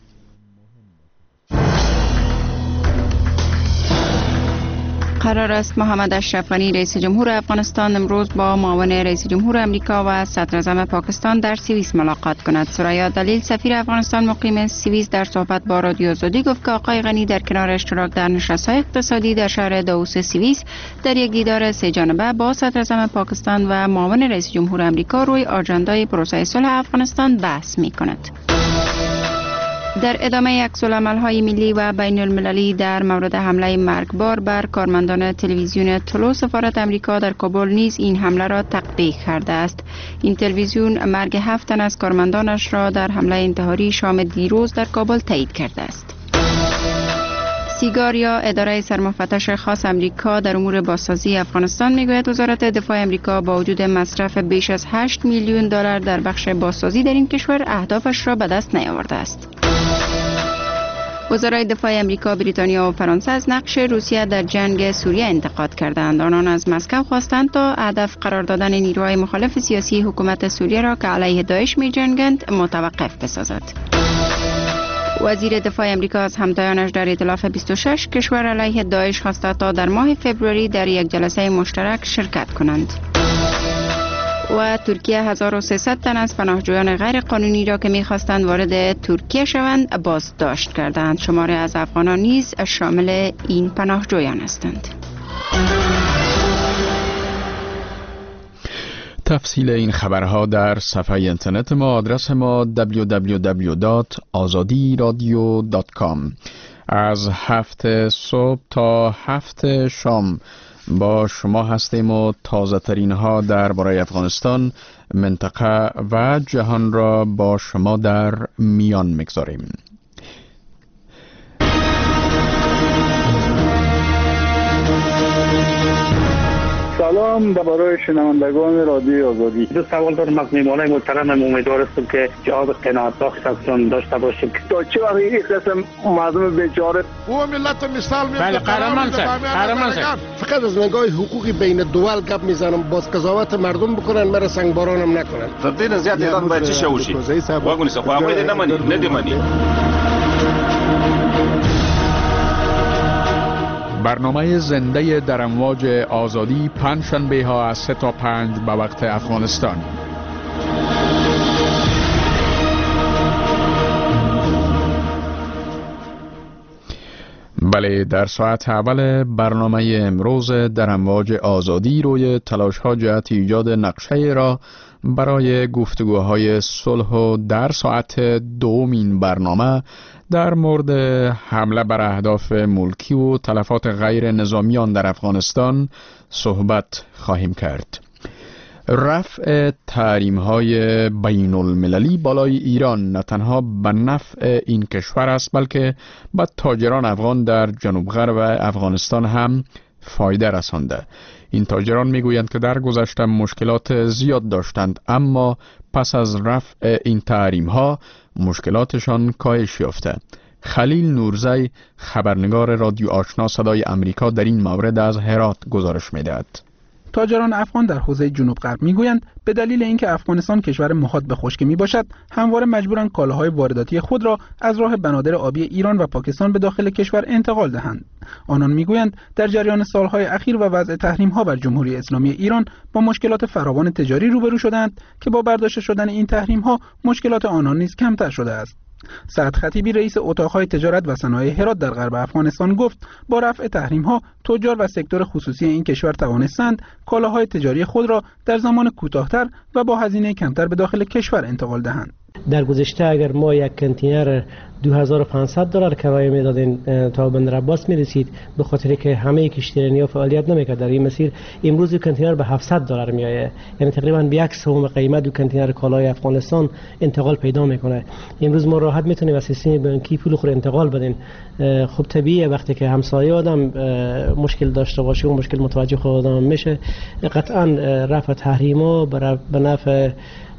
قرار است محمد اشرف غنی رئیس جمهور افغانستان امروز با معاون رئیس جمهور امریکا و صدر اعظم پاکستان در سوئیس ملاقات کند. ثریا دلیل سفیر افغانستان مقیم سوئیس در صحبت با رادیو آزادی گفت که آقای غنی در کنار اشتراک در نشست‌های اقتصادی در شهر داووس سوئیس در یک دیدار سه جانبه با صدر اعظم پاکستان و معاون رئیس جمهور امریکا روی آژاندای پروسه صلح افغانستان بحث می‌کند. در ادامه عکس‌العمل‌های ملی و بین المللی در مورد حمله مرگبار بر کارمندان تلویزیون طلوع سفارت امریکا در کابل نیز این حمله را تقبیح کرده است. این تلویزیون مرگ هفت تن از کارمندانش را در حمله انتحاری شام دیروز در کابل تایید کرده است. سیگار یا اداره سرمفتش خاص امریکا در امور بازسازی افغانستان میگوید وزارت دفاع امریکا با وجود مصرف بیش از هشت میلیون دلار در بخش بازسازی در این کشور اهدافش را به دست نیاورده است. وزرای دفاع امریکا، بریتانیا و فرانسه از نقش روسیه در جنگ سوریه انتقاد کردند. آنان از مسکو خواستند تا هدف قرار دادن نیروهای مخالف سیاسی حکومت سوریه را که علیه داعش می جنگند متوقف بسازد. وزیر دفاع امریکا از همتایانش در ائتلاف بیست و شش کشور علیه داعش خواسته تا در ماه فوریه در یک جلسه مشترک شرکت کنند. و ترکیه هزار و سیصد تن از پناهجویان غیر قانونی را که می‌خواستند وارد ترکیه شوند بازداشت کردند. شماری از افغانان نیز شامل این پناهجویان هستند. تفصیل این خبرها در صفحه اینترنت ما، آدرس ما دبلیو دبلیو دبلیو دات آزادی رادیو دات کام. از هفت صبح تا هفت شام با شما هستیم و تازه ترین ها در برای افغانستان، منطقه و جهان را با شما در میان میگذاریم. سلام درباره شنوندگان رادیو آزادی. دو سوال دارم از میهمانای محترمم، امیدوار هستم که جواب قناعت بخش ازتون داشته باشیم. تا چه وقت این قسم مردم بیچاره او ملت مثال میزنه. بله قهرمان شد قهرمان شد. فقط از نگاه حقوقی بین دول گپ میزنم، باز قضاوت مردم بکنن، مرا سنگبارانم نکنن. تبدیل زیاد ایران باید چی شوشی واگونی سو خواهی ده نمانی ندیمانی. برنامه زنده در امواج آزادی پنجشنبه ها از سه تا پنج به وقت افغانستان. بله، در ساعت اول برنامه امروز در امواج آزادی روی تلاش ها جهت ایجاد نقشه را برای گفتگوهای صلح و در ساعت دوم این برنامه در مورد حمله بر اهداف ملکی و تلفات غیر نظامیان در افغانستان صحبت خواهیم کرد. رفع تحریم های بین المللی بالای ایران نه تنها به نفع این کشور است بلکه به تاجران افغان در جنوب غرب افغانستان هم فایده رسانده. این تاجران میگویند که در گذشته مشکلات زیاد داشتند، اما پس از رفع این تحریم ها مشکلاتشان کاهش یافته. خلیل نورزی، خبرنگار رادیو آشنا صدای امریکا، در این مورد از هرات گزارش میدهد. تاجران افغان در حوزه جنوب غرب میگویند به دلیل اینکه افغانستان کشور محاط به خشکی میباشد، همواره مجبورند کالاهای وارداتی خود را از راه بنادر آبی ایران و پاکستان به داخل کشور انتقال دهند. آنان میگویند در جریان سالهای اخیر و وضع تحریم‌ها بر جمهوری اسلامی ایران با مشکلات فراوان تجاری روبرو شدند که با برداشته شدن این تحریم‌ها مشکلات آنان نیز کمتر شده است. سعد خطیبی رئیس اتاق‌های تجارت و صنایع هرات در غرب افغانستان گفت با رفع تحریم‌ها تجار و سکتور خصوصی این کشور توانستند کالاهای تجاری خود را در زمان کوتاه‌تر و با هزینه کمتر به داخل کشور انتقال دهند. در گذشته اگر ما یک کنتینر دو هزار و پانصد دلار کرایه میدادیم تا بندر عباس میرسید، به خاطر که همه کشتیرانی‌ها فعالیت نمیکرد در این مسیر، امروز دو کنتینر به هفتصد دلار میآید، یعنی تقریبا به یک سوم قیمت دو کنتینر کالای افغانستان انتقال پیدا میکنه. امروز ما راحت میتونیم از سیستم بانکی پول خود انتقال بدیم. خب طبیعیه وقتی که همسایه آدم مشکل داشته باشه و مشکل متوجه خود آدم میشه، قطعا رفع تحریم‌ها به نفع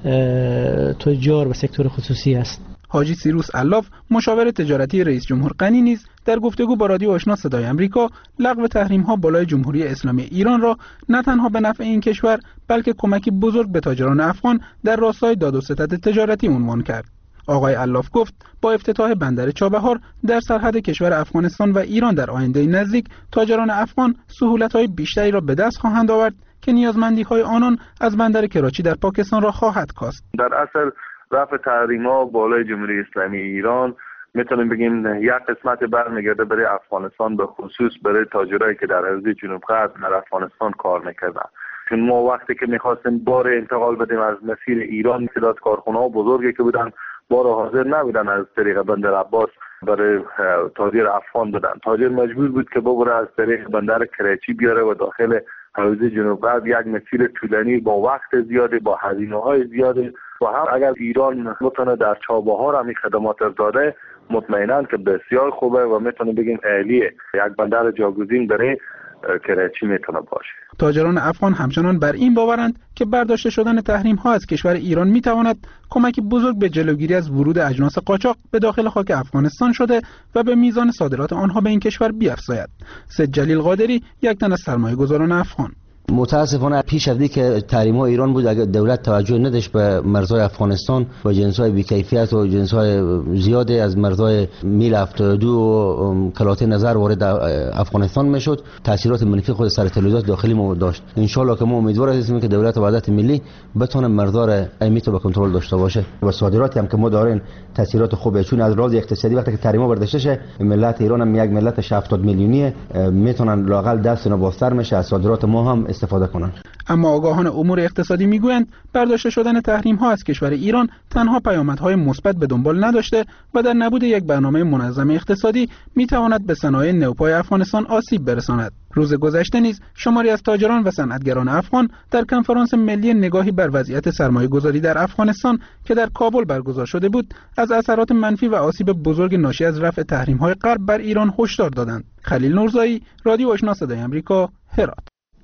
تجار و سکتور خصوصی است. حاجی سیروس الاف مشاور تجارتی رئیس جمهور غنی نیز در گفتگو با رادیو آشنا صدای آمریکا لغو تحریم‌ها بالای جمهوری اسلامی ایران را نه تنها به نفع این کشور بلکه کمکی بزرگ به تاجران افغان در راستای داد و ستد تجارتی عنوان کرد. آقای الاف گفت با افتتاح بندر چابهار در سرحد کشور افغانستان و ایران در آینده نزدیک تاجران افغان سهولت‌های بیشتری را به دست خواهند آورد که نیازمندی‌های آنان از بندر کراچی در پاکستان را خواهد کاست. در اصل رفع تحریم‌ها بالای جمهوری اسلامی ایران میتونیم بگیم یک قسمت برمیگرده برای افغانستان، به خصوص برای تاجرایی که در حوزه جنوب غرب در افغانستان کار میکردن. چون ما وقتی که میخواستیم بار انتقال بدیم از مسیر ایران، تعداد کارخانه‌ها بزرگی که بودن بار حاضر نبودن از طریق بندر عباس برای تاجر افغان بدن. تاجر مجبور بود که ببره از طریق بندر کراچی بیاره و داخل حوزه جنوب غرب، یک مسیر طولانی با وقت زیادی، با هزینه‌های زیادی. و هم اگر ایران میتونه در چابهار هم خدمات رو داده، مطمئناً که بسیار خوبه و میتونه بگیم اهلیه یک بندر جاگزین برای کراچی میتونه باشه. تاجران افغان همچنان بر این باورند که برداشته شدن تحریم ها از کشور ایران میتواند کمکی بزرگ به جلوگیری از ورود اجناس قاچاق به داخل خاک افغانستان شده و به میزان صادرات آنها به این کشور بیفزاید. سید جلیل قادری یک تن از سرمایه‌گذاران افغان: متاسفانه پیش از اینکه تحریم‌ها ایران بود، اگر دولت توجه نداشت به مرزهای افغانستان و جنس‌های بی‌کیفیت و جنس‌های زیادی از مرزهای میل هفتاد و دو و کلات نظر وارد افغانستان میشد، تاثیرات منفی خود سر تولیدات داخلی ما داشت. ان شاء الله که ما امیدوار هستیم که دولت وحدت ملی بتونه مرزها امیت و کنترل داشته باشه و صادراتی هم که ما داریم تاثیرات خوبه، چون از راز اقتصادی وقتی که تحریم‌ها برداشته شه، ملت ایران هم یک ملت هفتاد میلیونیه، میتونن لاقل دستشون بازتر میشه از صادرات ما هم استفاده کنند. اما آگاهان امور اقتصادی میگویند برداشته شدن تحریم ها از کشور ایران تنها پیامدهای مثبت به دنبال نداشته و در نبود یک برنامه منظم اقتصادی میتواند به صنایع نوپای افغانستان آسیب برساند. روز گذشته نیز شماری از تاجران و صنعتگران افغان در کنفرانس ملی نگاهی بر وضعیت سرمایه گذاری در افغانستان که در کابل برگزار شده بود، از اثرات منفی و آسیب بزرگ ناشی از رفع تحریم های غرب بر ایران هشدار دادند. خلیل نورزایی، رادیو آشنا صدای آمریکا، هرات.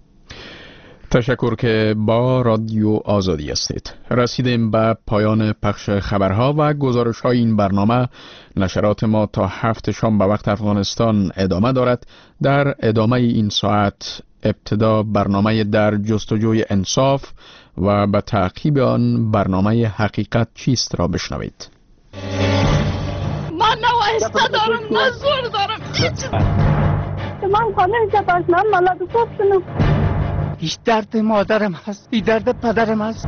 تشکر که با رادیو آزادی هستید. رسیدیم به پایان پخش خبرها و گزارش های این برنامه. نشرات ما تا هفت شام به وقت افغانستان ادامه دارد. در ادامه این ساعت ابتدا برنامه در جستجوی انصاف و به تعقیب آن برنامه حقیقت چیست را بشنوید. من نوایسته دارم، نه زور دارم. من خانه جباش من مالا دو کنم. ایش درد مادرم هست، ای درد پدرم هست.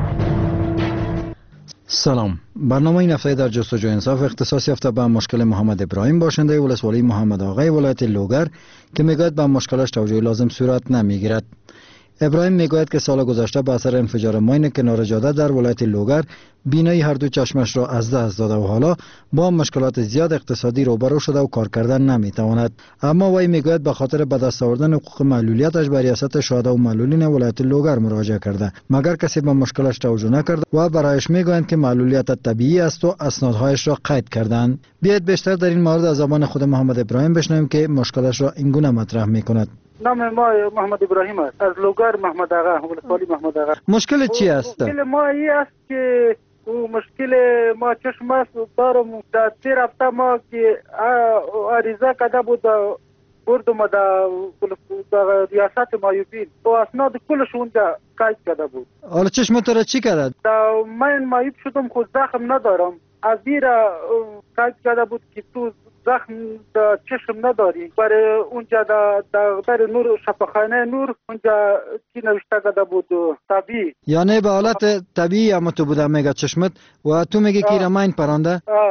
سلام. برنامه این هفته در جستجوی انصاف اختصاص یافته به مشکل محمد ابراهیم، باشنده ولسوالی محمد آقای ولایت لوگر، که میگوید به مشکلش توجه لازم صورت نمیگیرد. ابراهیم میگوید که سال گذشته به اثر انفجار ماین کنار جاده در ولایت لوگر بینایی هر دو چشمش را از دست داده و حالا با مشکلات زیاد اقتصادی روبرو شده و کار کردن نمیتواند. اما وی میگوید به خاطر به دست آوردن حقوق معلولیتش به ریاست شهدا و معلولین ولایت لوگر مراجعه کرده، مگر کسی به مشکلش توجه نکرده و برایش میگویند که معلولیت طبیعی است و اسنادهایش را قید کردند. بیاید بیشتر در این مورد از زبان خود محمد ابراهیم بشنویم که مشکلش را اینگونه مطرح میکند. نام ما محمد ابراهیم است، از لوگر محمد آقا، ولسوالی محمد آقا. مشکل چی است؟ مشکل ما این است که مشکل ما چشم است دارم. در تیر هفته ما که عریضه کده بود بردم در ریاست مایوبین و اسناد کلش اونجا قید کده بود. حالا چشم تو را چی کرد؟ من مایوب شدم، خود زخم ندارم. از دیره قید کده بود که تو زخم در چشم نداری. برای اونجا در نور شفاخانه نور اونجا کی نوشته کده بود طبیعی، یعنی به حالت طبیعی اما تو بوده میگه چشمت و تو میگی که رمین پرانده. آه آه.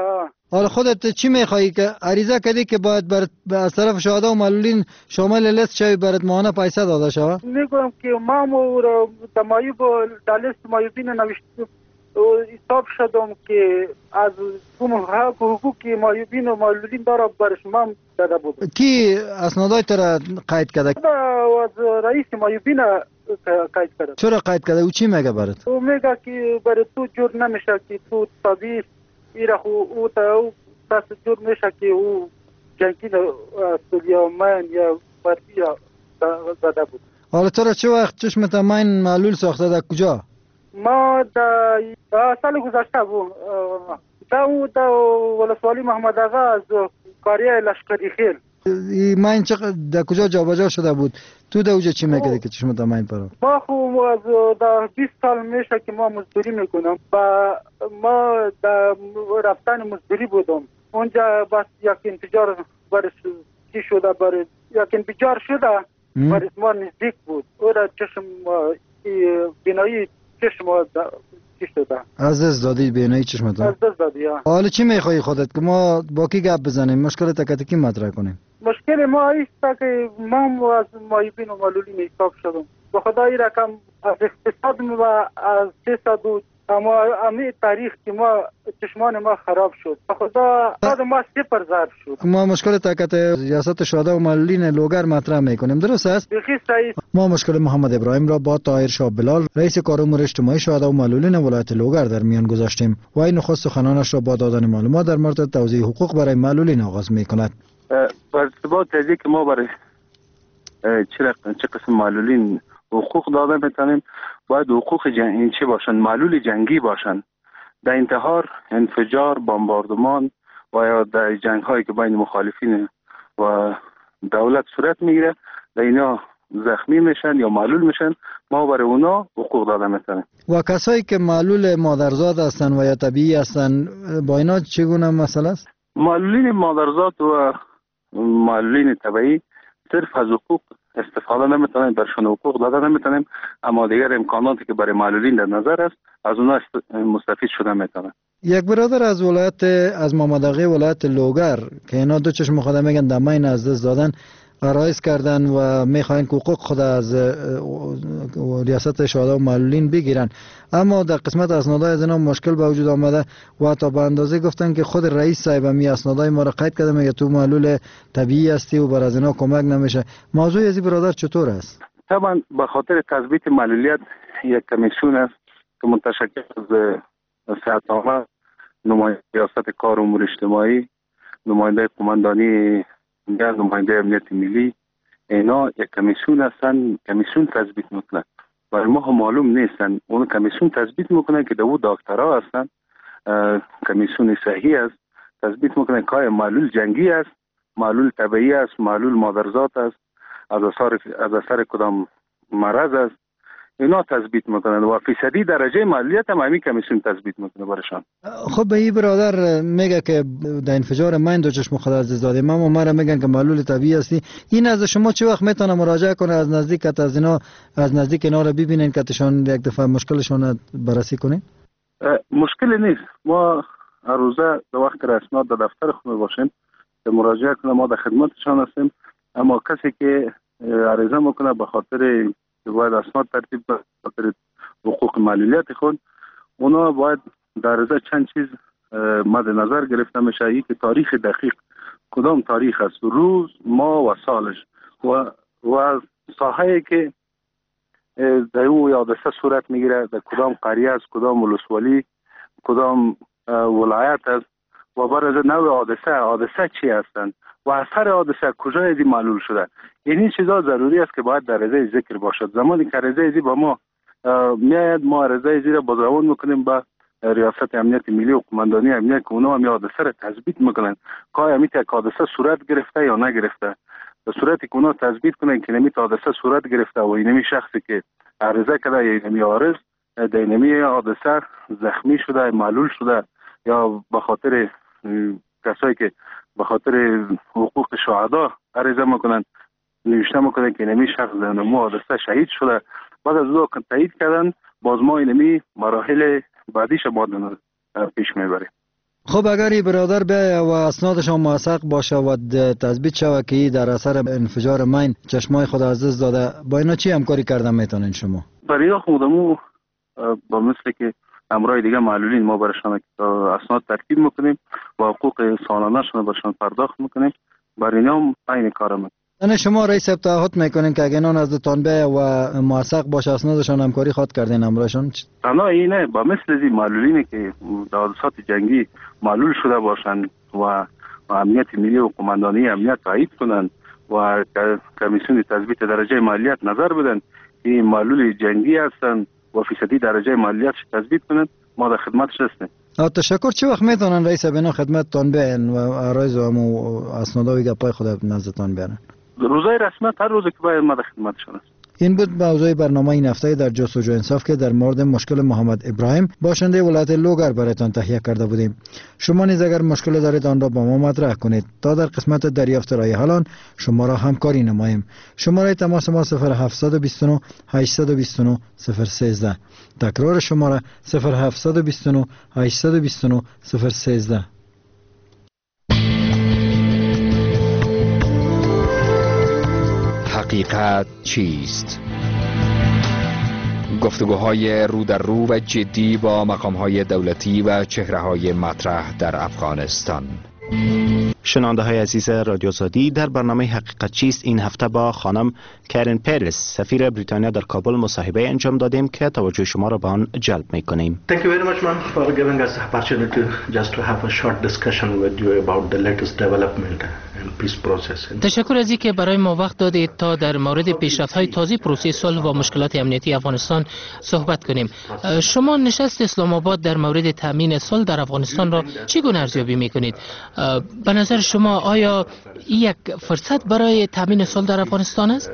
حالا خودت چی میخوایی که عریضه کردی که باید بر از طرف شهدا و معلولین شامل لیست شوی برات ماهانه پیسه داده شود؟ میگم که ما مو در مایوب در لیست مایوبین نوشتم حساب شدم که از اون حق و حقوقی مایوبین و معلولین داره بر شما داده بود. کی اسنادای تو را قید کرده؟ از رئیس مایوبین قید کرده. چرا قید کرده؟ او چی میگه برات؟ او میگه که برای تو جور نمیشه که تو طبیعی ایره خو او تا او تاس جور میشه که او جنگین یا من یا بردیا داده بود. حالا تو را چه وقت چشمت من معلول ساخته در کجا؟ ما در سال گذشته بود دا دا ولسوالی محمد آقا از کاریه لشکری خیل. من چه در کجا جابجا شده بود؟ تو در اوجا چی میکردی که چشمت من پرو؟ ما خو از در بیست سال میشه که ما مزدوری میکنم و ما در رفتن مزدوری بودم. اونجا بس یک انتجار برش چی شده برای یک انتجار شده برای ما نزدیک بود. او را چشم بینایی چشم چی شده. از دست دادی بینایی چشمت؟ از دست دادی یا. حالا چی میخوایی خودت که ما با کی گپ بزنیم؟ مشکل تکتکی مطرح کنیم؟ مشکل ما ایست که ما از مایوبین و معلولین حساب شدم. به خدای رقم از اقتصاد و از سیاست و اما امی تاریخ که ما چشمان ما خراب شد. به خدا خود ما سپر ضرب شد. ما مشکل تکت ریاست شهدا و معلولین لوگر مطرح میکنیم. درست است؟ بخیر رئیس. ما مشکل محمد ابراهیم را با طاهر شاه بلال رئیس کار امور اجتماعی شهدا و معلولین ولایت لوگر در میان گذاشتیم و این نخست سخنانش را با دادن معلومات در مورد توزیع حقوق برای معلولین آغاز میکند. بر ارتباط تازی که ما برای چه قسم معلولین حقوق داده میتونیم باید حقوق جنگی چی باشن؟ معلول جنگی باشن. در انتحار، انفجار، بمباردمان و یا در جنگ هایی که بین مخالفین و دولت صورت میگیره در اینا زخمی میشن یا معلول میشن ما برای اونا حقوق داده میتونیم. و کسایی که معلول مادرزاد هستن و یا طبیعی هستن با اینا چگونه مسئله است؟ معلولین مادرزاد و معلولین طبیعی صرف از حقوق استفاده نمیتونیم، برشون حقوق داده نمیتونیم، اما دیگر امکاناتی که برای معلولین در نظر است از اونا مستفید شده میتونن. یک برادر از ولایت از محمد آقای ولایت لوگر که اینا دو چشم خود میگن دمین از دست دادن آرایش کردن و میخواین که حقوق خود از ریاست شهدا و معلولین بگیرن، اما در قسمت اسنادهای از اینا مشکل به وجود آمده و تا به اندازه گفتن که خود رئیس صاحب می اسنادهای ما را قید کرده میگه تو معلول طبیعی هستی و بر از اینا کمک نمیشه. موضوع از این برادر چطور است؟ طبعا به خاطر تثبیت معلولیت یک کمیسیون است که متشکل از صحت‌نامه، نماینده ریاست کار امور اجتماعی، نماینده قماندانی یا نماینده امنیت ملی، اینا یک کمیسیون هستن. کمیسیون تثبیت میکنه. برای ما هم معلوم نیستن. اون کمیسیون تثبیت میکنه که دو دکترها هستن. کمیسیون صحیح است. تثبیت میکنه که آیا معلول جنگی است، معلول طبیعی است، معلول مادرزاد است، از اثر از اثر کدام مرض است. اینا تثبیت میکنن و فیصدی درجه معلولیت هم همین کمیسیون تثبیت میکنه برشان. خب به این برادر میگه که در انفجار من دو چشم خود از داده من و مرا میگن که معلول طبیعی هستی. این از شما چه وقت میتونه مراجعه کنه از نزدیک از اینا از نزدیک اینا رو ببینین که تشون یک دفعه مشکلشون بررسی کنین؟ مشکلی نیست. ما هر روزه در وقت رسمیت در دفتر خونه باشیم که مراجعه کنه، ما در خدمتشان هستیم. اما کسی که عریضه میکنه به خاطر باید اسناد ترتیب به خاطر حقوق معلولیت خود، اونا باید در عرضه چند چیز مد نظر گرفته میشه. یک تاریخ دقیق، کدام تاریخ است، روز، ماه و سالش و و ساحه‌ای که در او حادثه صورت میگیره، در کدام قریه است، کدام ولسوالی، کدام ولایت است و برای نوع حادثه حادثه چی هستند و اثر حادثه کجای دی معلول شده. این چیزا ضروری است که باید در رضای ذکر باشد. زمانی که رضای زی با ما میاد، ما رضای زی را بازرگان میکنیم به ریاست امنیت ملی و قماندانی امنیت که اونا هم حادثه را تثبیت میکنن که آیا میت یک حادثه صورت گرفته یا نگرفته. به صورتی که اونا تثبیت کنن که نمیت حادثه صورت گرفته و اینمی شخصی که عرضه کرده یا اینمی عارض در اینمی حادثه زخمی شده، معلول شده یا به خاطر کسایی که به خاطر حقوق شهدا عرضه میکنن نوشته میکنن که اینمی شخص در نمو حادثه شهید شده. بعد از او تایید کردن باز ما اینمی مراحل بعدیش ما پیش میبریم. خب اگر این برادر به و اسنادشان موثق باشه و تثبیت شود که در اثر انفجار مین چشمای خود از دست داده، با اینا چی همکاری کردن میتونین شما؟ برای خودمو با مثل که امرای دیگه معلولین ما برشان اسناد ترتیب میکنیم و حقوق سالانه‌شون برشان پرداخت میکنیم. برای اینا هم این کارو میکنیم. یعنی شما رئیس تعهد میکنین که اگه اینا نزدتان به و موثق باشه اسنادشان همکاری خواد کردین امرایشون؟ نه اینه با مثل از معلولینی که در حادثات جنگی معلول شده باشن و امنیت ملی و قماندانی امنیت تایید کنن و کمیسیون تثبیت درجه مالیات نظر بدن که معلول جنگی هستن و فیصدی درجه مالیات تثبیت کنن، ما در خدمتش هستیم. تشکر. چه وقت میتونن رئیس بنا خدمتتان بیان و عرایض و اسنادای گپای خود نزدتان بیارن؟ روزای رسمیت هر روز که باید ما در خدمتشون هستیم. این بود موضوع برنامه این هفته در جستجو انصاف که در مورد مشکل محمد ابراهیم باشنده ولایت لوگر برایتان تهیه کرده بودیم. شما نیز اگر مشکل دارید آن را با ما مطرح کنید تا در قسمت دریافت رای حل شما را همکاری نماییم. شماره تماس ما صفر هفت دو نه هشت دو نه صفر یک سه. تکرار شماره صفر هفت دو نه هشت دو نه صفر یک سه. حقیقت چیست؟ گفتگوهای رو در رو و جدی با مقامهای دولتی و چهره‌های مطرح در افغانستان. شنونده های عزیز رادیو آزادی، در برنامه حقیقت چیست این هفته با خانم کرن پرس سفیر بریتانیا در کابل مصاحبه انجام دادیم که توجه شما را به آن جلب می‌کنیم. Thank you very much ma'am for giving us the opportunity just to have a short discussion with you about the latest development and peace process. تشکر از اینکه برای ما وقت دادید تا در مورد پیشرفت‌های تازه پروسه صلح و مشکلات امنیتی افغانستان صحبت کنیم. شما نشست اسلام آباد در مورد تامین صلح در افغانستان را چگونه ارزیابی می‌کنید؟ به نظر شما آیا یک فرصت برای تامین صلح در افغانستان است؟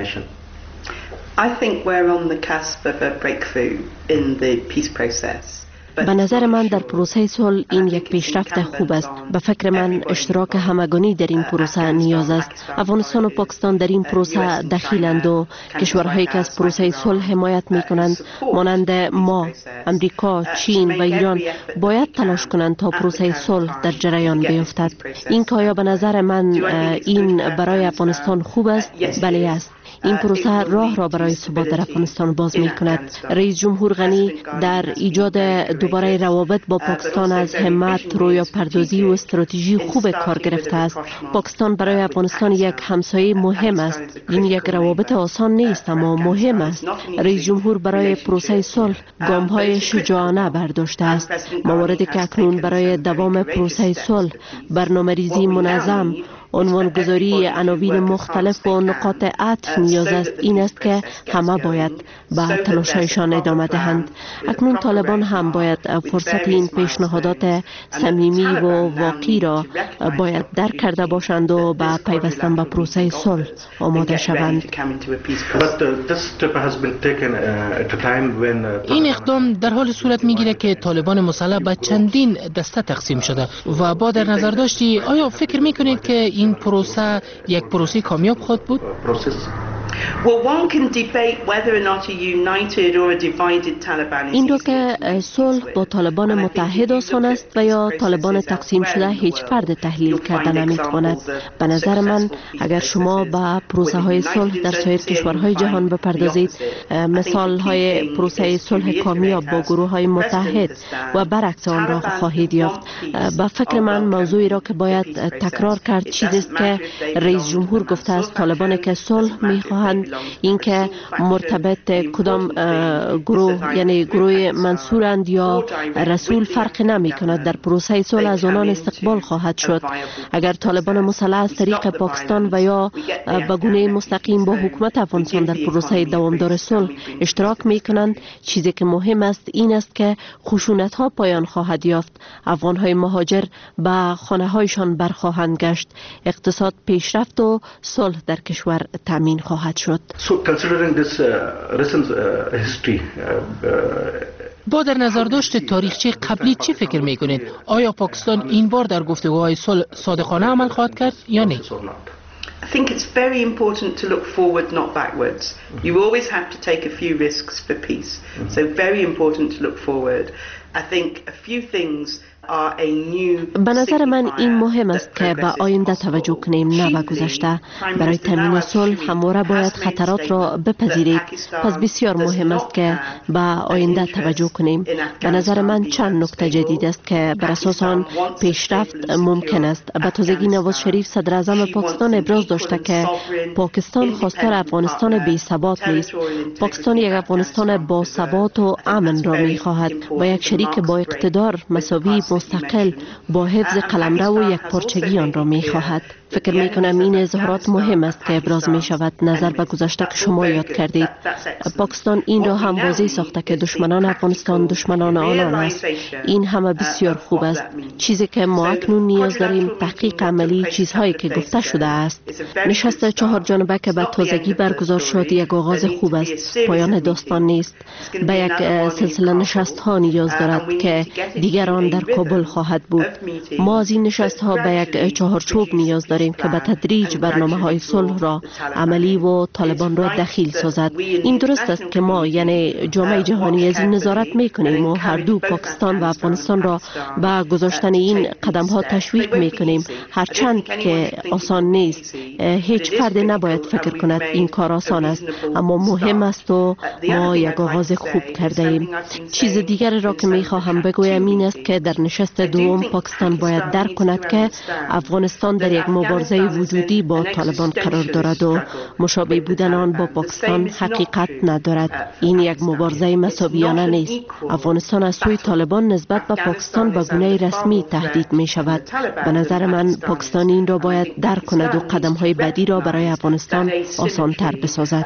I think we're on the cusp of a breakthrough in the peace process. به نظر من در پروسه صلح این یک پیشرفت خوب است. به فکر من اشتراک همگانی در این پروسه نیاز است. افغانستان و پاکستان در این پروسه دخیلند و کشورهایی که از پروسه صلح حمایت می کنند مانند ما، امریکا، چین و ایران باید تلاش کنند تا پروسه صلح در جریان بیفتد. این که آیا به نظر من این برای افغانستان خوب است؟ بله است. این پروسه راه را برای ثبات در افغانستان باز می کند. رئیس جمهور غنی در ایجاد دوباره روابط با پاکستان از همت، رویا پردازی و استراتژی خوب کار گرفته است. پاکستان برای افغانستان یک همسایه مهم است. این یک روابط آسان نیست اما مهم است. رئیس جمهور برای پروسه صلح گام‌های شجاعانه برداشته است. مواردی که اکنون برای دوام پروسه صلح برنامه‌ریزی منظم، عنوان گذاری عناوین مختلف و نقاط عطف نیاز است. این است که همه باید به تلاش‌هایشان ادامه دهند. اکنون طالبان هم باید فرصت این پیشنهادات صمیمی و واقعی را باید درک کرده باشند و به پیوستن به پروسه صلح آماده شوند. این اقدام در حال صورت میگیره که طالبان مسلح به چندین دسته تقسیم شده و با در نظر داشتی آیا فکر میکنید که این پروسه یک پروسه کامیاب خواهد بود؟ این رو که صلح با طالبان متحد آسان است و یا طالبان تقسیم شده هیچ فرد تحلیل کردن نمیتواند. به نظر من اگر شما به پروسه های صلح در سایر کشورهای جهان بپردازید، مثال های پروسه صلح کامیاب با گروه های متحد و برعکس آن را خواهید یافت. به فکر من موضوعی را که باید تکرار کرد چیزی است که رئیس جمهور گفته است. طالبان که صلح میخواهند اینکه مرتبط کدام گروه یعنی گروه منصورند یا رسول فرق نمی کند، در پروسه صلح از آنان استقبال خواهد شد. اگر طالبان مسلح از طریق پاکستان و یا به گونه مستقیم با حکومت افغانستان در پروسه دوامدار صلح اشتراک می کنند، چیزی که مهم است این است که خشونت ها پایان خواهد یافت. افغان های مهاجر به خانه هایشان برخواهند گشت. اقتصاد پیشرفت و صلح در کشور تامین خواهد شد. So considering this uh, recent uh, history uh, uh, با در نظر داشت تاریخچه قبلی چی فکر میکنید؟ آیا پاکستان این بار در گفتگوهای صلح صادقانه عمل خواهد کرد یا نه؟ I think it's very important to look forward, not backwards. You always have to take a few risks for peace. So very important to look forward. I think a few things به نظر من این مهم است که به آینده توجه کنیم نه به گذشته. برای تامین صلح همواره باید خطرات را بپذیرید. پس بسیار مهم است که به آینده توجه کنیم. به نظر من چند نکته جدید است که بر اساس آن پیشرفت ممکن است. به تازگی نواز شریف صدر اعظم پاکستان ابراز داشته که پاکستان خواستار افغانستان بی ثبات نیست. پاکستان یک افغانستان با ثبات و امن را می خواهد و یک شریک با اقتدار مساوی مستقل با حفظ قلمرو و یک پارچگی آن را می خواهد. فکر می کنم این اظهارات مهم است که ابراز می شود. نظر به گذشته که شما یاد کردید، پاکستان این را هم واضح ساخته که دشمنان افغانستان دشمنان آنان است. این همه بسیار خوب است. چیزی که ما اکنون نیاز داریم تحقیق عملی چیزهایی که گفته شده است. نشست چهار جانبه که به تازگی برگزار شد یک آغاز خوب است، پایان داستان نیست. به یک سلسله نشست ها نیاز دارد که دیگر آن در کابل خواهد بود. ما از این نشست ها به یک چهارچوب نیاز داریم که به تدریج برنامه های صلح را عملی و طالبان را دخیل سازد. این درست است که ما یعنی جامعه جهانی از این نظارت میکنیم و هر دو پاکستان و افغانستان را به گذاشتن این قدم ها تشویق میکنیم، هرچند که آسان نیست. هیچ فرد نباید فکر کند این کار آسان است، اما مهم است و ما یک آغاز خوب کرده ایم. چیز دیگر را که میخواهم بگویم این است که در نشست دوم پاکستان باید درک کند که افغانستان در یک مبارزه وجودی با طالبان قرار دارد و مشابه بودن آن با پاکستان حقیقت ندارد. این یک مبارزه مساویانه نیست. افغانستان از سوی طالبان نسبت به پاکستان به گونه رسمی تهدید می شود. به نظر من پاکستان این را باید درک کند و قدم های بعدی را برای افغانستان آسان تر بسازد.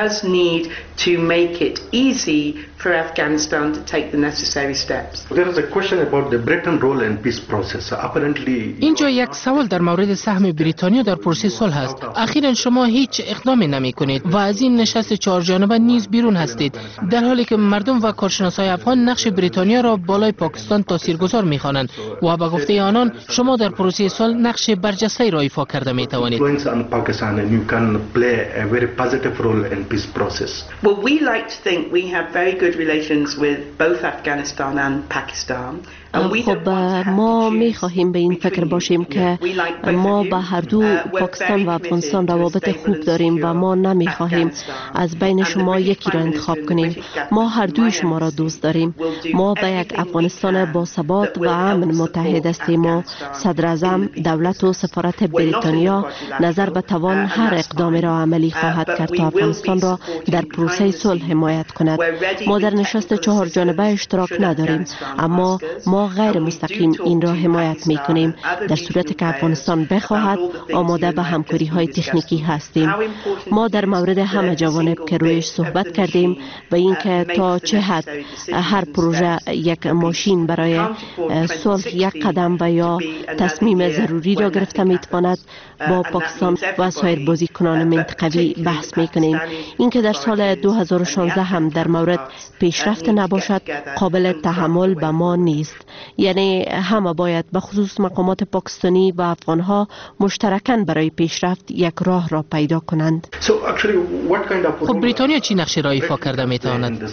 اینجا یک سوال در مورد سهم بریتانیا در پروسه صلح است. اخیراً شما هیچ اقدامی نمی کنید و از این نشست چهار جانبه نیز بیرون هستید، در حالی که مردم و کارشناسای افغان نقش بریتانیا را بالای پاکستان تاثیرگذار می خوانند و به گفته آنان شما در پروسه صلح نقش برجسته را ایفا کرده می توانید. خب ما می خواهیم به این فکر باشیم که ما با هر دو پاکستان و افغانستان روابط خوب داریم و ما نمی خواهیم از بین شما یکی را انتخاب کنیم. ما هر دوی شما را دوست داریم. ما به یک افغانستان با ثبات و امن متحد هستیم و صدر اعظم، دولت و سفارت بریتانیا نظر به توان هر اقدام را عملی خواهد کرد تا افغانستان را در پروسه صلح حمایت کند. ما در نشست چهار جانبه اشتراک نداریم، اما ما غیر مستقیم این را حمایت می کنیم. در صورتی که افغانستان بخواهد آماده به همکاری های تکنیکی هستیم. ما در مورد همه جوانب که رویش صحبت کردیم و اینکه تا چه حد هر پروژه یک ماشین برای صلح یک قدم و یا تصمیم ضروری را گرفته می تواند با پاکستان و سایر بازیکنان منطقوی بحث می کنیم. اینکه در سال دو هزار و شانزده هم در مورد پیشرفت نباشد قابل تحمل به ما نیست. یعنی همه باید به خصوص مقامات پاکستانی و افغانها مشترکاً برای پیشرفت یک راه را پیدا کنند. خب بریتانیا چی نقشه را ایفا کرده می تواند؟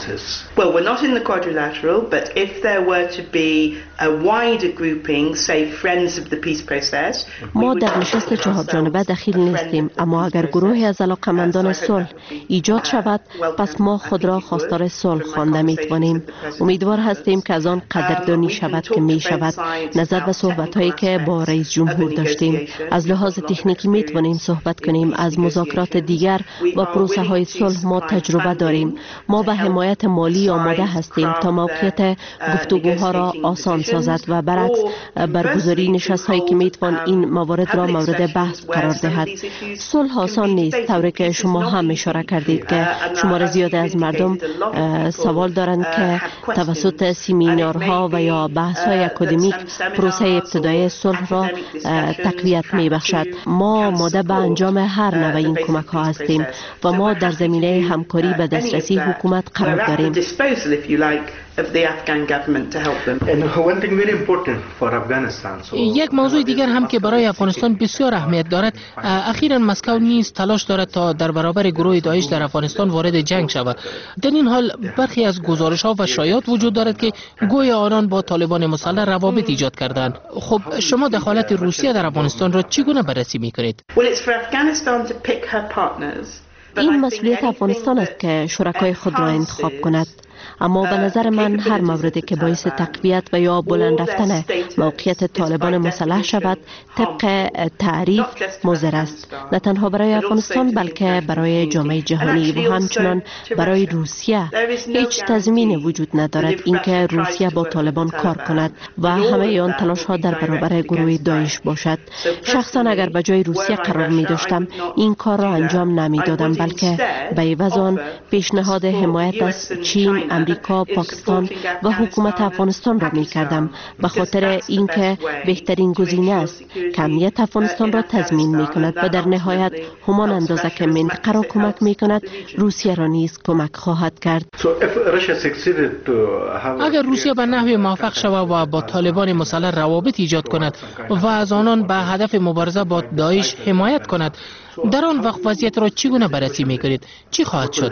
ما در نشست چهار جانبه دخیل نیستیم، اما اگر گروهی از علاقمندان صلح ایجاد شود پس ما خود را خواستار صلح خوانده می توانیم. امیدوار هستیم که از آن قدردانی شود که می شود. نظر به صحبت هایی که با رئیس جمهور داشتیم، از لحاظ تکنیکی می توانیم صحبت کنیم. از مذاکرات دیگر و پروسه های صلح ما تجربه داریم. ما به حمایت مالی آماده هستیم تا موقعیت گفتگوها را آسان سازد و برعکس برگزاری نشست هایی که می توان این موارد را مورد بحث قرار دهد. صلح آسان نیست، طوری که شما هم اشاره کردید که شمار زیادی از مردم سوال دارند که توسط سمینارها و یا بحث های اکادمیک پروسه ابتدایی صلح را تقویت می بخشد. ما آماده به انجام هر نوع این کمک ها هستیم و ما در زمینه همکاری به دسترسی حکومت قرار داریم. of the Afghan government to help them. And one thing very important for Afghanistan. So یک موضوع دیگر هم که برای افغانستان بسیار اهمیت دارد، اخیراً مسکو نیز تلاش دارد تا در برابر گروه داعش در افغانستان وارد جنگ شود. در این حال برخی از گزارش‌ها و شایعات وجود دارد که گویا آنان با طالبان مسلح روابط ایجاد کردند. خب شما دخالت روسیه در افغانستان را چگونه بررسی می‌کنید؟ این مسئولیت افغانستان است که شرکای خود را انتخاب کند. اما به نظر من هر موردی که باعث تقویت و یا بلند رفتن موقعیت طالبان مسلح شود طبق تعریف مضر است، نه تنها برای افغانستان بلکه برای جامعه جهانی و همچنان برای روسیه. هیچ تضمین وجود ندارد اینکه روسیه با طالبان کار کند و همه آن تلاش ها در برابر گروه داعش باشد. شخصا اگر به جای روسیه قرار می داشتم این کار را انجام نمی دادم، بلکه به عوض آن پیشنهاد حمایت از چین، امریکا، پاکستان و حکومت افغانستان را می کردم، به خاطر اینکه بهترین گزینه است که امنیت افغانستان را تضمین می کند و در نهایت همان اندازه که منطقه را کمک می کند روسیه را نیز کمک خواهد کرد. اگر روسیه به نحو موفق شود و با طالبان مسلح روابط ایجاد کند و از آنان به هدف مبارزه با داعش حمایت کند، در آن وقت وضعیت را چگونه بررسی می‌کنید؟ چی خواهد شد؟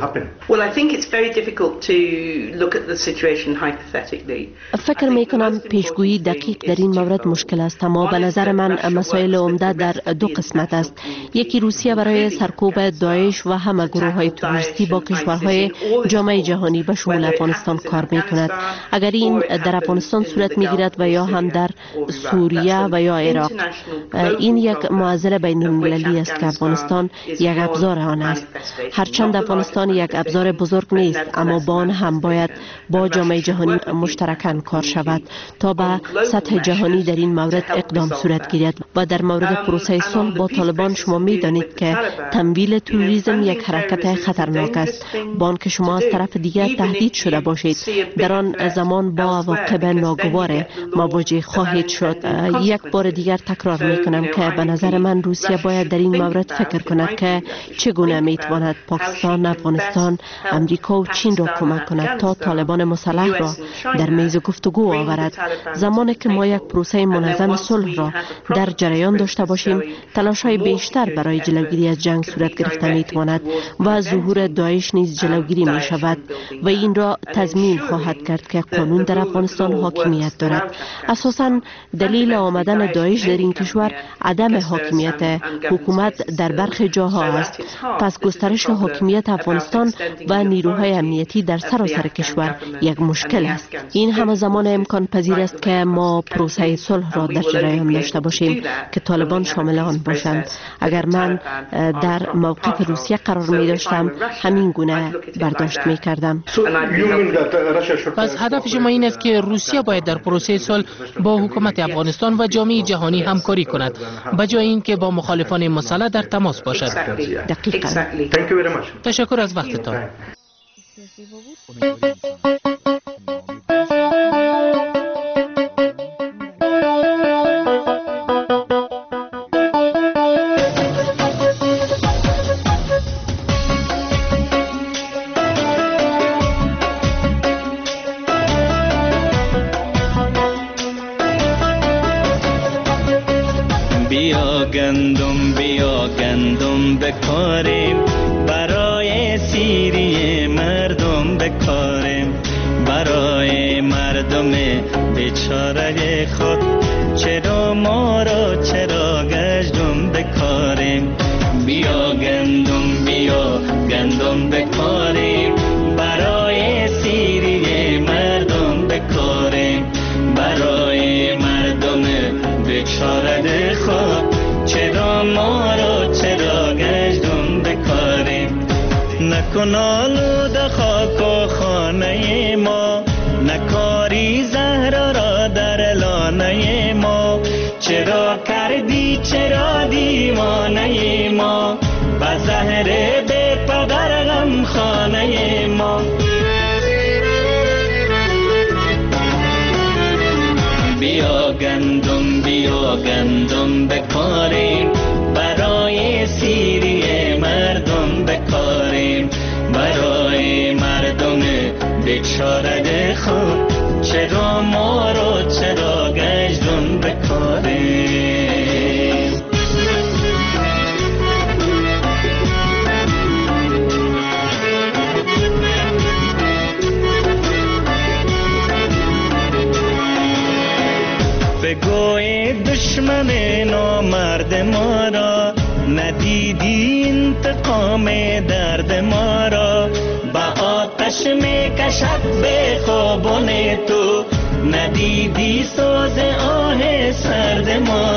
فکر می‌کنم پیشگویی دقیق در این مورد مشکل است، اما به نظر من مسائل عمده در دو قسمت است. یکی روسیه برای سرکوب داعش و همه گروه‌های تروریستی با کشورهای جامعه جهانی به شمول افغانستان کار می‌کند. اگر این در افغانستان صورت می‌گیرد و یا هم در سوریه و یا عراق، این یک معضل بین‌المللی است که افغانستان یک ابزار آن است. هرچند افغانستان یک ابزار بزرگ نیست، اما با آن هم باید با جامعه جهانی مشترکاً کار شود تا به سطح جهانی در این مورد اقدام صورت گیرد. و در مورد پروسه صلح با طالبان شما می‌دانید که تمویل تروریسم یک حرکت خطرناک است. با آنکه شما از طرف دیگر تهدید شده باشید، در آن زمان با عواقب ناگوار مواجه خواهید شد. یک بار دیگر تکرار می‌کنم که به نظر من روسیه باید در این مورد فکر کند که چگونه میتواند پاکستان، افغانستان، امریکا و چین را کمک کند تا طالبان مسلح را در میز گفتگو آورد. زمانی که ما یک پروسه منظم صلح را در جریان داشته باشیم، تلاش‌های بیشتر برای جلوگیری از جنگ صورت گرفته میتواند و ظهور داعش نیز جلوگیری می شود و این را تضمین خواهد کرد که قانون در افغانستان حاکمیت دارد. اساساً دلیل آمدن داعش در این کشور عدم حاکمیت حکومت در برخی جاها است. پس گسترش حاکمیت افغانستان و نیروهای امنیتی در سراسر کشور یک مشکل است. این همه زمان امکان پذیر است که ما پروسه صلح را در جریان داشته باشیم که طالبان شامل آن باشند. اگر من در موقف روسیه قرار می داشتم همین گونه برداشت می کردم. پس هدف شما این است که روسیه باید در پروسه صلح با حکومت افغانستان و جامعه جهانی همکاری کند، به جای اینکه با مخالفان مسلح در تماس باشد. دقیقاً. تشکر از وقتتان. بیا گندم بیا گندم بکاریم، برای سیری مردم بکاریم، برای مردم بیچاره خود چرا ما را چرا گشتم بکاریم. بیا گندم بیا گندم بکاریم، برای سیری مردم بکاریم، برای مردم بیچاره خود چرا ما را چرا گشتم بکاریم. نکن آلوده خاک و خانه ما، نکاری زهر را در لانه ما، چرا کردی چرا دیوانه ما، به زهر بی پدر غم خانه ما. بیا گندم بیا گندم بکاریم، برای سیری مردم بکاریم، برای مردم بیچاره خود ای دشمن نامرد ما را، ندیدی انتقام درد ما را. با آتش می کشد به خوابان تو، ندیدی سوز آه سرد ما